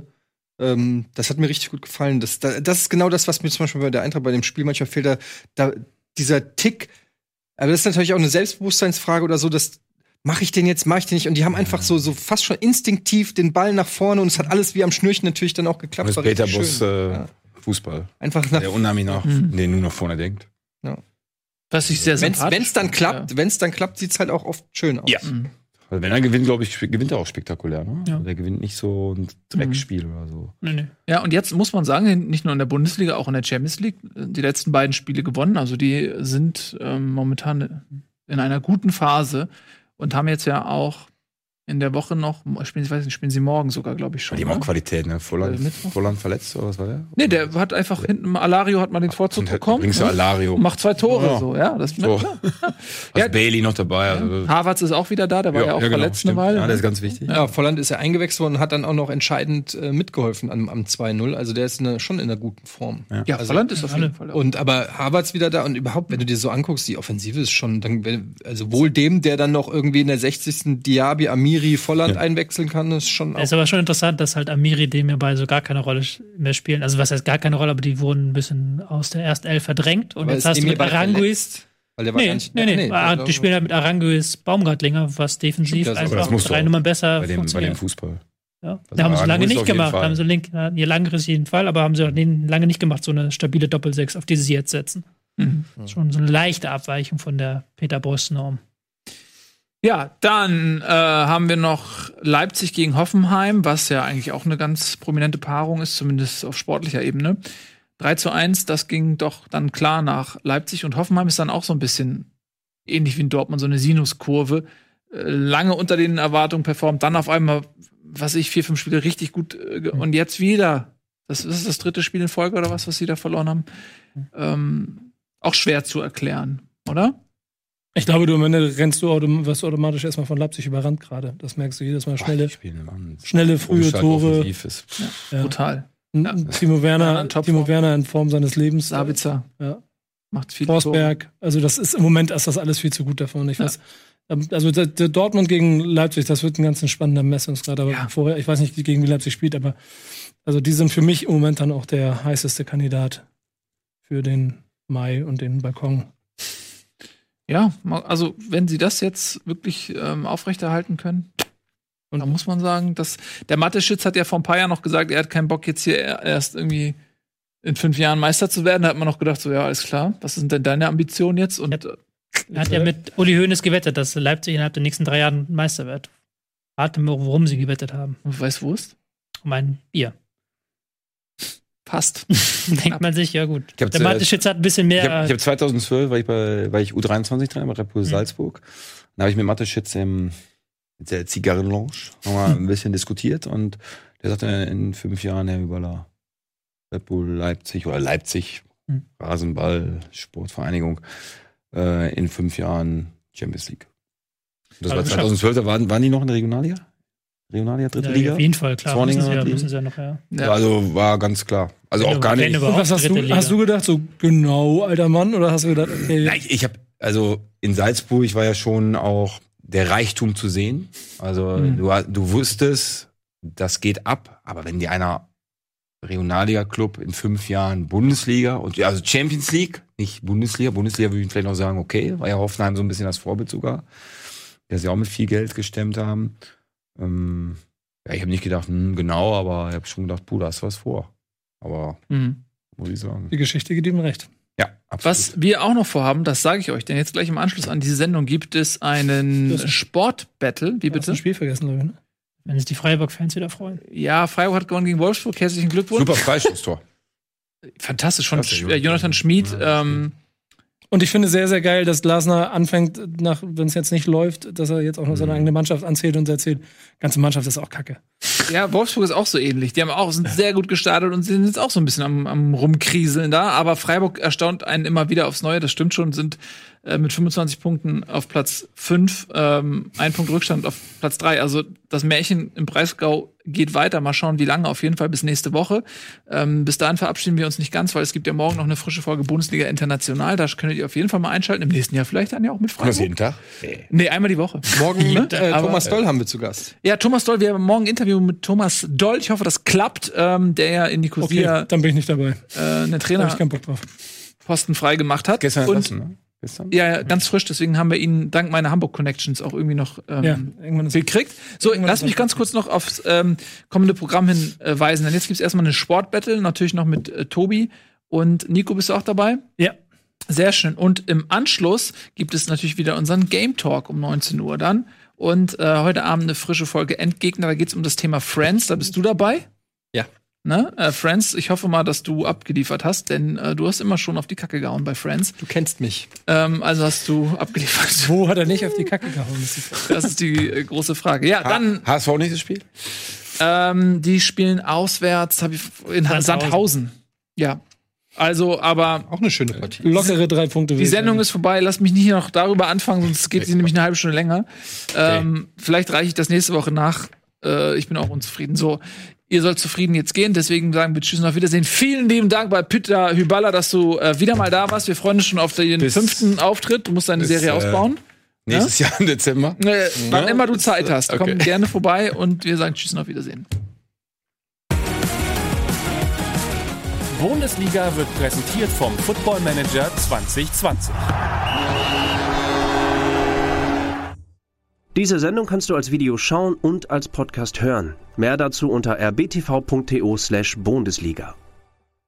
Das hat mir richtig gut gefallen. Das ist genau das, was mir zum Beispiel bei der Eintracht bei dem Spiel manchmal fehlt. Da dieser Tick. Aber das ist natürlich auch eine Selbstbewusstseinsfrage oder so. Das mache ich den nicht? Und die haben einfach so fast schon instinktiv den Ball nach vorne und es hat alles wie am Schnürchen natürlich dann auch geklappt. Das ist Peter Bosz Fußball. Einfach der unheimlich den nur nach vorne denkt. Ja. Was ich sehr Wenn es dann klappt, sieht es halt auch oft schön aus. Ja. Also wenn er gewinnt, glaube ich, gewinnt er auch spektakulär. Ne? Ja. Der gewinnt nicht so ein Dreckspiel oder so. Nee. Ja, und jetzt muss man sagen, nicht nur in der Bundesliga, auch in der Champions League, die letzten beiden Spiele gewonnen. Also die sind momentan in einer guten Phase und haben jetzt ja auch in der Woche noch, spielen sie morgen sogar, glaube ich, schon. Die haben auch Qualität, ne? Volland verletzt, oder was war der? Nee, der hat einfach hinten, Alario hat mal den Vorzug bekommen. Bringst du Alario. Macht 2 Tore, so, ja. Das so. Ja. Bailey noch dabei. Also. Havertz ist auch wieder da, der war ja auch verletzt eine Weile. Ja, das ist ganz wichtig. Ja, Volland ist ja eingewechselt worden und hat dann auch noch entscheidend mitgeholfen am 2:0. Also der ist schon in einer guten Form. Ja, also, Volland ist auf jeden Fall da. Aber Havertz wieder da und überhaupt, wenn du dir so anguckst, die Offensive ist schon, also wohl dem, der dann noch irgendwie in der 60. Diaby, Amiri, Volland einwechseln kann, ist schon auch. Es ist aber schon interessant, dass halt Amiri dem hierbei so gar keine Rolle mehr spielen. Also was heißt gar keine Rolle, aber die wurden ein bisschen aus der ersten Elf verdrängt. Und aber jetzt hast du mit Aranguiz. Weil der war gar nicht. Nee. Die spielen halt mit Aranguiz Baumgartlinger, was defensiv einfach 3 Nummern besser funktioniert. Bei dem Fußball. Ja. Da haben sie lange nicht gemacht. Haben sie ihr langeres jeden Fall, aber haben sie auch lange nicht gemacht, so eine stabile Doppel-6, auf die sie jetzt setzen. Schon so eine leichte Abweichung von der Peter Bosz-Norm. Ja, dann haben wir noch Leipzig gegen Hoffenheim, was ja eigentlich auch eine ganz prominente Paarung ist, zumindest auf sportlicher Ebene. 3:1, das ging doch dann klar nach Leipzig. Und Hoffenheim ist dann auch so ein bisschen ähnlich wie in Dortmund, so eine Sinuskurve. Lange unter den Erwartungen performt, dann auf einmal, 4, 5 Spiele richtig gut. Und jetzt wieder. Das ist das 3. Spiel in Folge oder was sie da verloren haben. Auch schwer zu erklären, oder? Ich glaube, am Ende wirst du automatisch erstmal von Leipzig überrannt gerade. Das merkst du jedes Mal. Schnelle, frühe Tore. Ja. Brutal. Ja. Timo Werner in Form seines Lebens. Sabitzer. Ja. Macht viel Forsberg. Also das ist im Moment ist das alles viel zu gut davon. Ich weiß, also der Dortmund gegen Leipzig, das wird ein ganz spannender Messungsgrad. Aber vorher, ich weiß nicht, gegen wie Leipzig spielt, aber also die sind für mich im Moment dann auch der heißeste Kandidat für den Mai und den Balkon. Ja, also wenn sie das jetzt wirklich aufrechterhalten können, und dann muss man sagen, dass der Mateschitz hat ja vor ein paar Jahren noch gesagt, er hat keinen Bock jetzt hier erst irgendwie in 5 Jahren Meister zu werden. Da hat man noch gedacht, so ja, alles klar, was sind denn deine Ambitionen jetzt? Und er hat ja mit Uli Hoeneß gewettet, dass Leipzig innerhalb der nächsten 3 Jahren Meister wird. Warte mal, worum sie gewettet haben. Weißwurst? Um ein Bier. Passt. Denkt man sich, ja gut. Der Mateschitz hat ein bisschen mehr. Ich habe 2012, war ich U23-Trainer bei Red Bull Salzburg. Da habe ich mit Mateschitz mit der Zigarrenlounge nochmal ein bisschen diskutiert und der sagte, in 5 Jahren Herr Hüberler, Red Bull Leipzig oder Leipzig, Rasenball, Sportvereinigung, in 5 Jahren Champions League. Das war 2012, da waren die noch in der Regionalliga? Regionalliga, 3. Liga? Auf jeden Fall, klar. Müssen sie ja noch, ja. Also war ganz klar. Also auch gar nicht. Was hast du gedacht? So genau, alter Mann? Oder hast du gedacht, okay. Nein, ich habe, also in Salzburg war ja schon auch der Reichtum zu sehen. Also du wusstest, das geht ab. Aber wenn dir einer Regionalliga-Club in 5 Jahren Bundesliga und also Champions League, nicht Bundesliga. Bundesliga würde ich vielleicht noch sagen, okay, war ja Hoffenheim so ein bisschen das Vorbild sogar, der sie auch mit viel Geld gestemmt haben. Ja, ich habe nicht gedacht, genau, aber ich habe schon gedacht, da hast du was vor. Aber muss ich sagen. Die Geschichte gibt ihm recht. Ja, absolut. Was wir auch noch vorhaben, das sage ich euch, denn jetzt gleich im Anschluss an diese Sendung gibt es einen Sport-Battle. Wie Du hast bitte? ein Spiel vergessen, Leute. Ne? Wenn sich die Freiburg-Fans wieder freuen. Ja, Freiburg hat gewonnen gegen Wolfsburg. Herzlichen Glückwunsch. Super Freistoßtor. Fantastisch von Klasse, Jonathan Schmid. Und ich finde sehr, sehr geil, dass Glasner anfängt, wenn es jetzt nicht läuft, dass er jetzt auch noch seine eigene Mannschaft anzählt und erzählt, ganze Mannschaft ist auch kacke. Ja, Wolfsburg ist auch so ähnlich. Die sind sehr gut gestartet und sind jetzt auch so ein bisschen am Rumkrieseln da. Aber Freiburg erstaunt einen immer wieder aufs Neue, das stimmt schon, sind mit 25 Punkten auf Platz 5, 1 Punkt Rückstand auf Platz 3. Also das Märchen im Breisgau geht weiter. Mal schauen, wie lange. Auf jeden Fall bis nächste Woche. Bis dahin verabschieden wir uns nicht ganz, weil es gibt ja morgen noch eine frische Folge Bundesliga International. Da könnt ihr auf jeden Fall mal einschalten. Im nächsten Jahr vielleicht dann ja auch mit Freiburg. Was jeden Tag? Nee, einmal die Woche. Morgen mit Aber, Thomas Doll haben wir zu Gast. Ja, Thomas Doll. Wir haben morgen ein Interview mit Thomas Doll. Ich hoffe, das klappt. Der ja in Nicosia Dann bin ich nicht dabei. einen Da hab Trainer ich keinen Bock drauf. Posten frei gemacht hat. Gestern und entlassen, ne? Gestern? ja, ganz frisch, deswegen haben wir ihn dank meiner Hamburg-Connections auch irgendwie noch Irgendwann ist gekriegt. So, lass mich ganz kurz noch aufs kommende Programm hinweisen, denn jetzt gibt's erstmal eine Sport-Battle, natürlich noch mit Tobi und Nico, bist du auch dabei? Ja. Sehr schön. Und im Anschluss gibt es natürlich wieder unseren Game Talk um 19 Uhr dann. Und heute Abend eine frische Folge Endgegner, da geht's um das Thema Friends, da bist du dabei? Ja. Ne? Friends, ich hoffe mal, dass du abgeliefert hast, denn du hast immer schon auf die Kacke gehauen bei Friends. Du kennst mich. Also hast du abgeliefert. Wo hat er nicht auf die Kacke gehauen? Das ist die große Frage. Ja, dann, HSV nächstes Spiel? die spielen auswärts in Sandhausen. Ja. Also, aber Auch eine schöne Partie. Lockere 3 Punkte. die Sendung ist vorbei. Lass mich nicht noch darüber anfangen, sonst geht sie nämlich eine halbe Stunde länger. Vielleicht reiche ich das nächste Woche nach. Ich bin auch unzufrieden. So, ihr sollt zufrieden jetzt gehen. Deswegen sagen wir Tschüss und auf Wiedersehen. Vielen lieben Dank bei Peter Hyballa, dass du wieder mal da warst. Wir freuen uns schon auf den 5. Auftritt. Du musst deine Serie ausbauen. Nächstes Jahr im Dezember. Wann immer du Zeit hast. Okay. Komm gerne vorbei und wir sagen Tschüss und auf Wiedersehen. Bundesliga wird präsentiert vom Football Manager 2020. Diese Sendung kannst du als Video schauen und als Podcast hören. Mehr dazu unter rbtv.to/Bundesliga.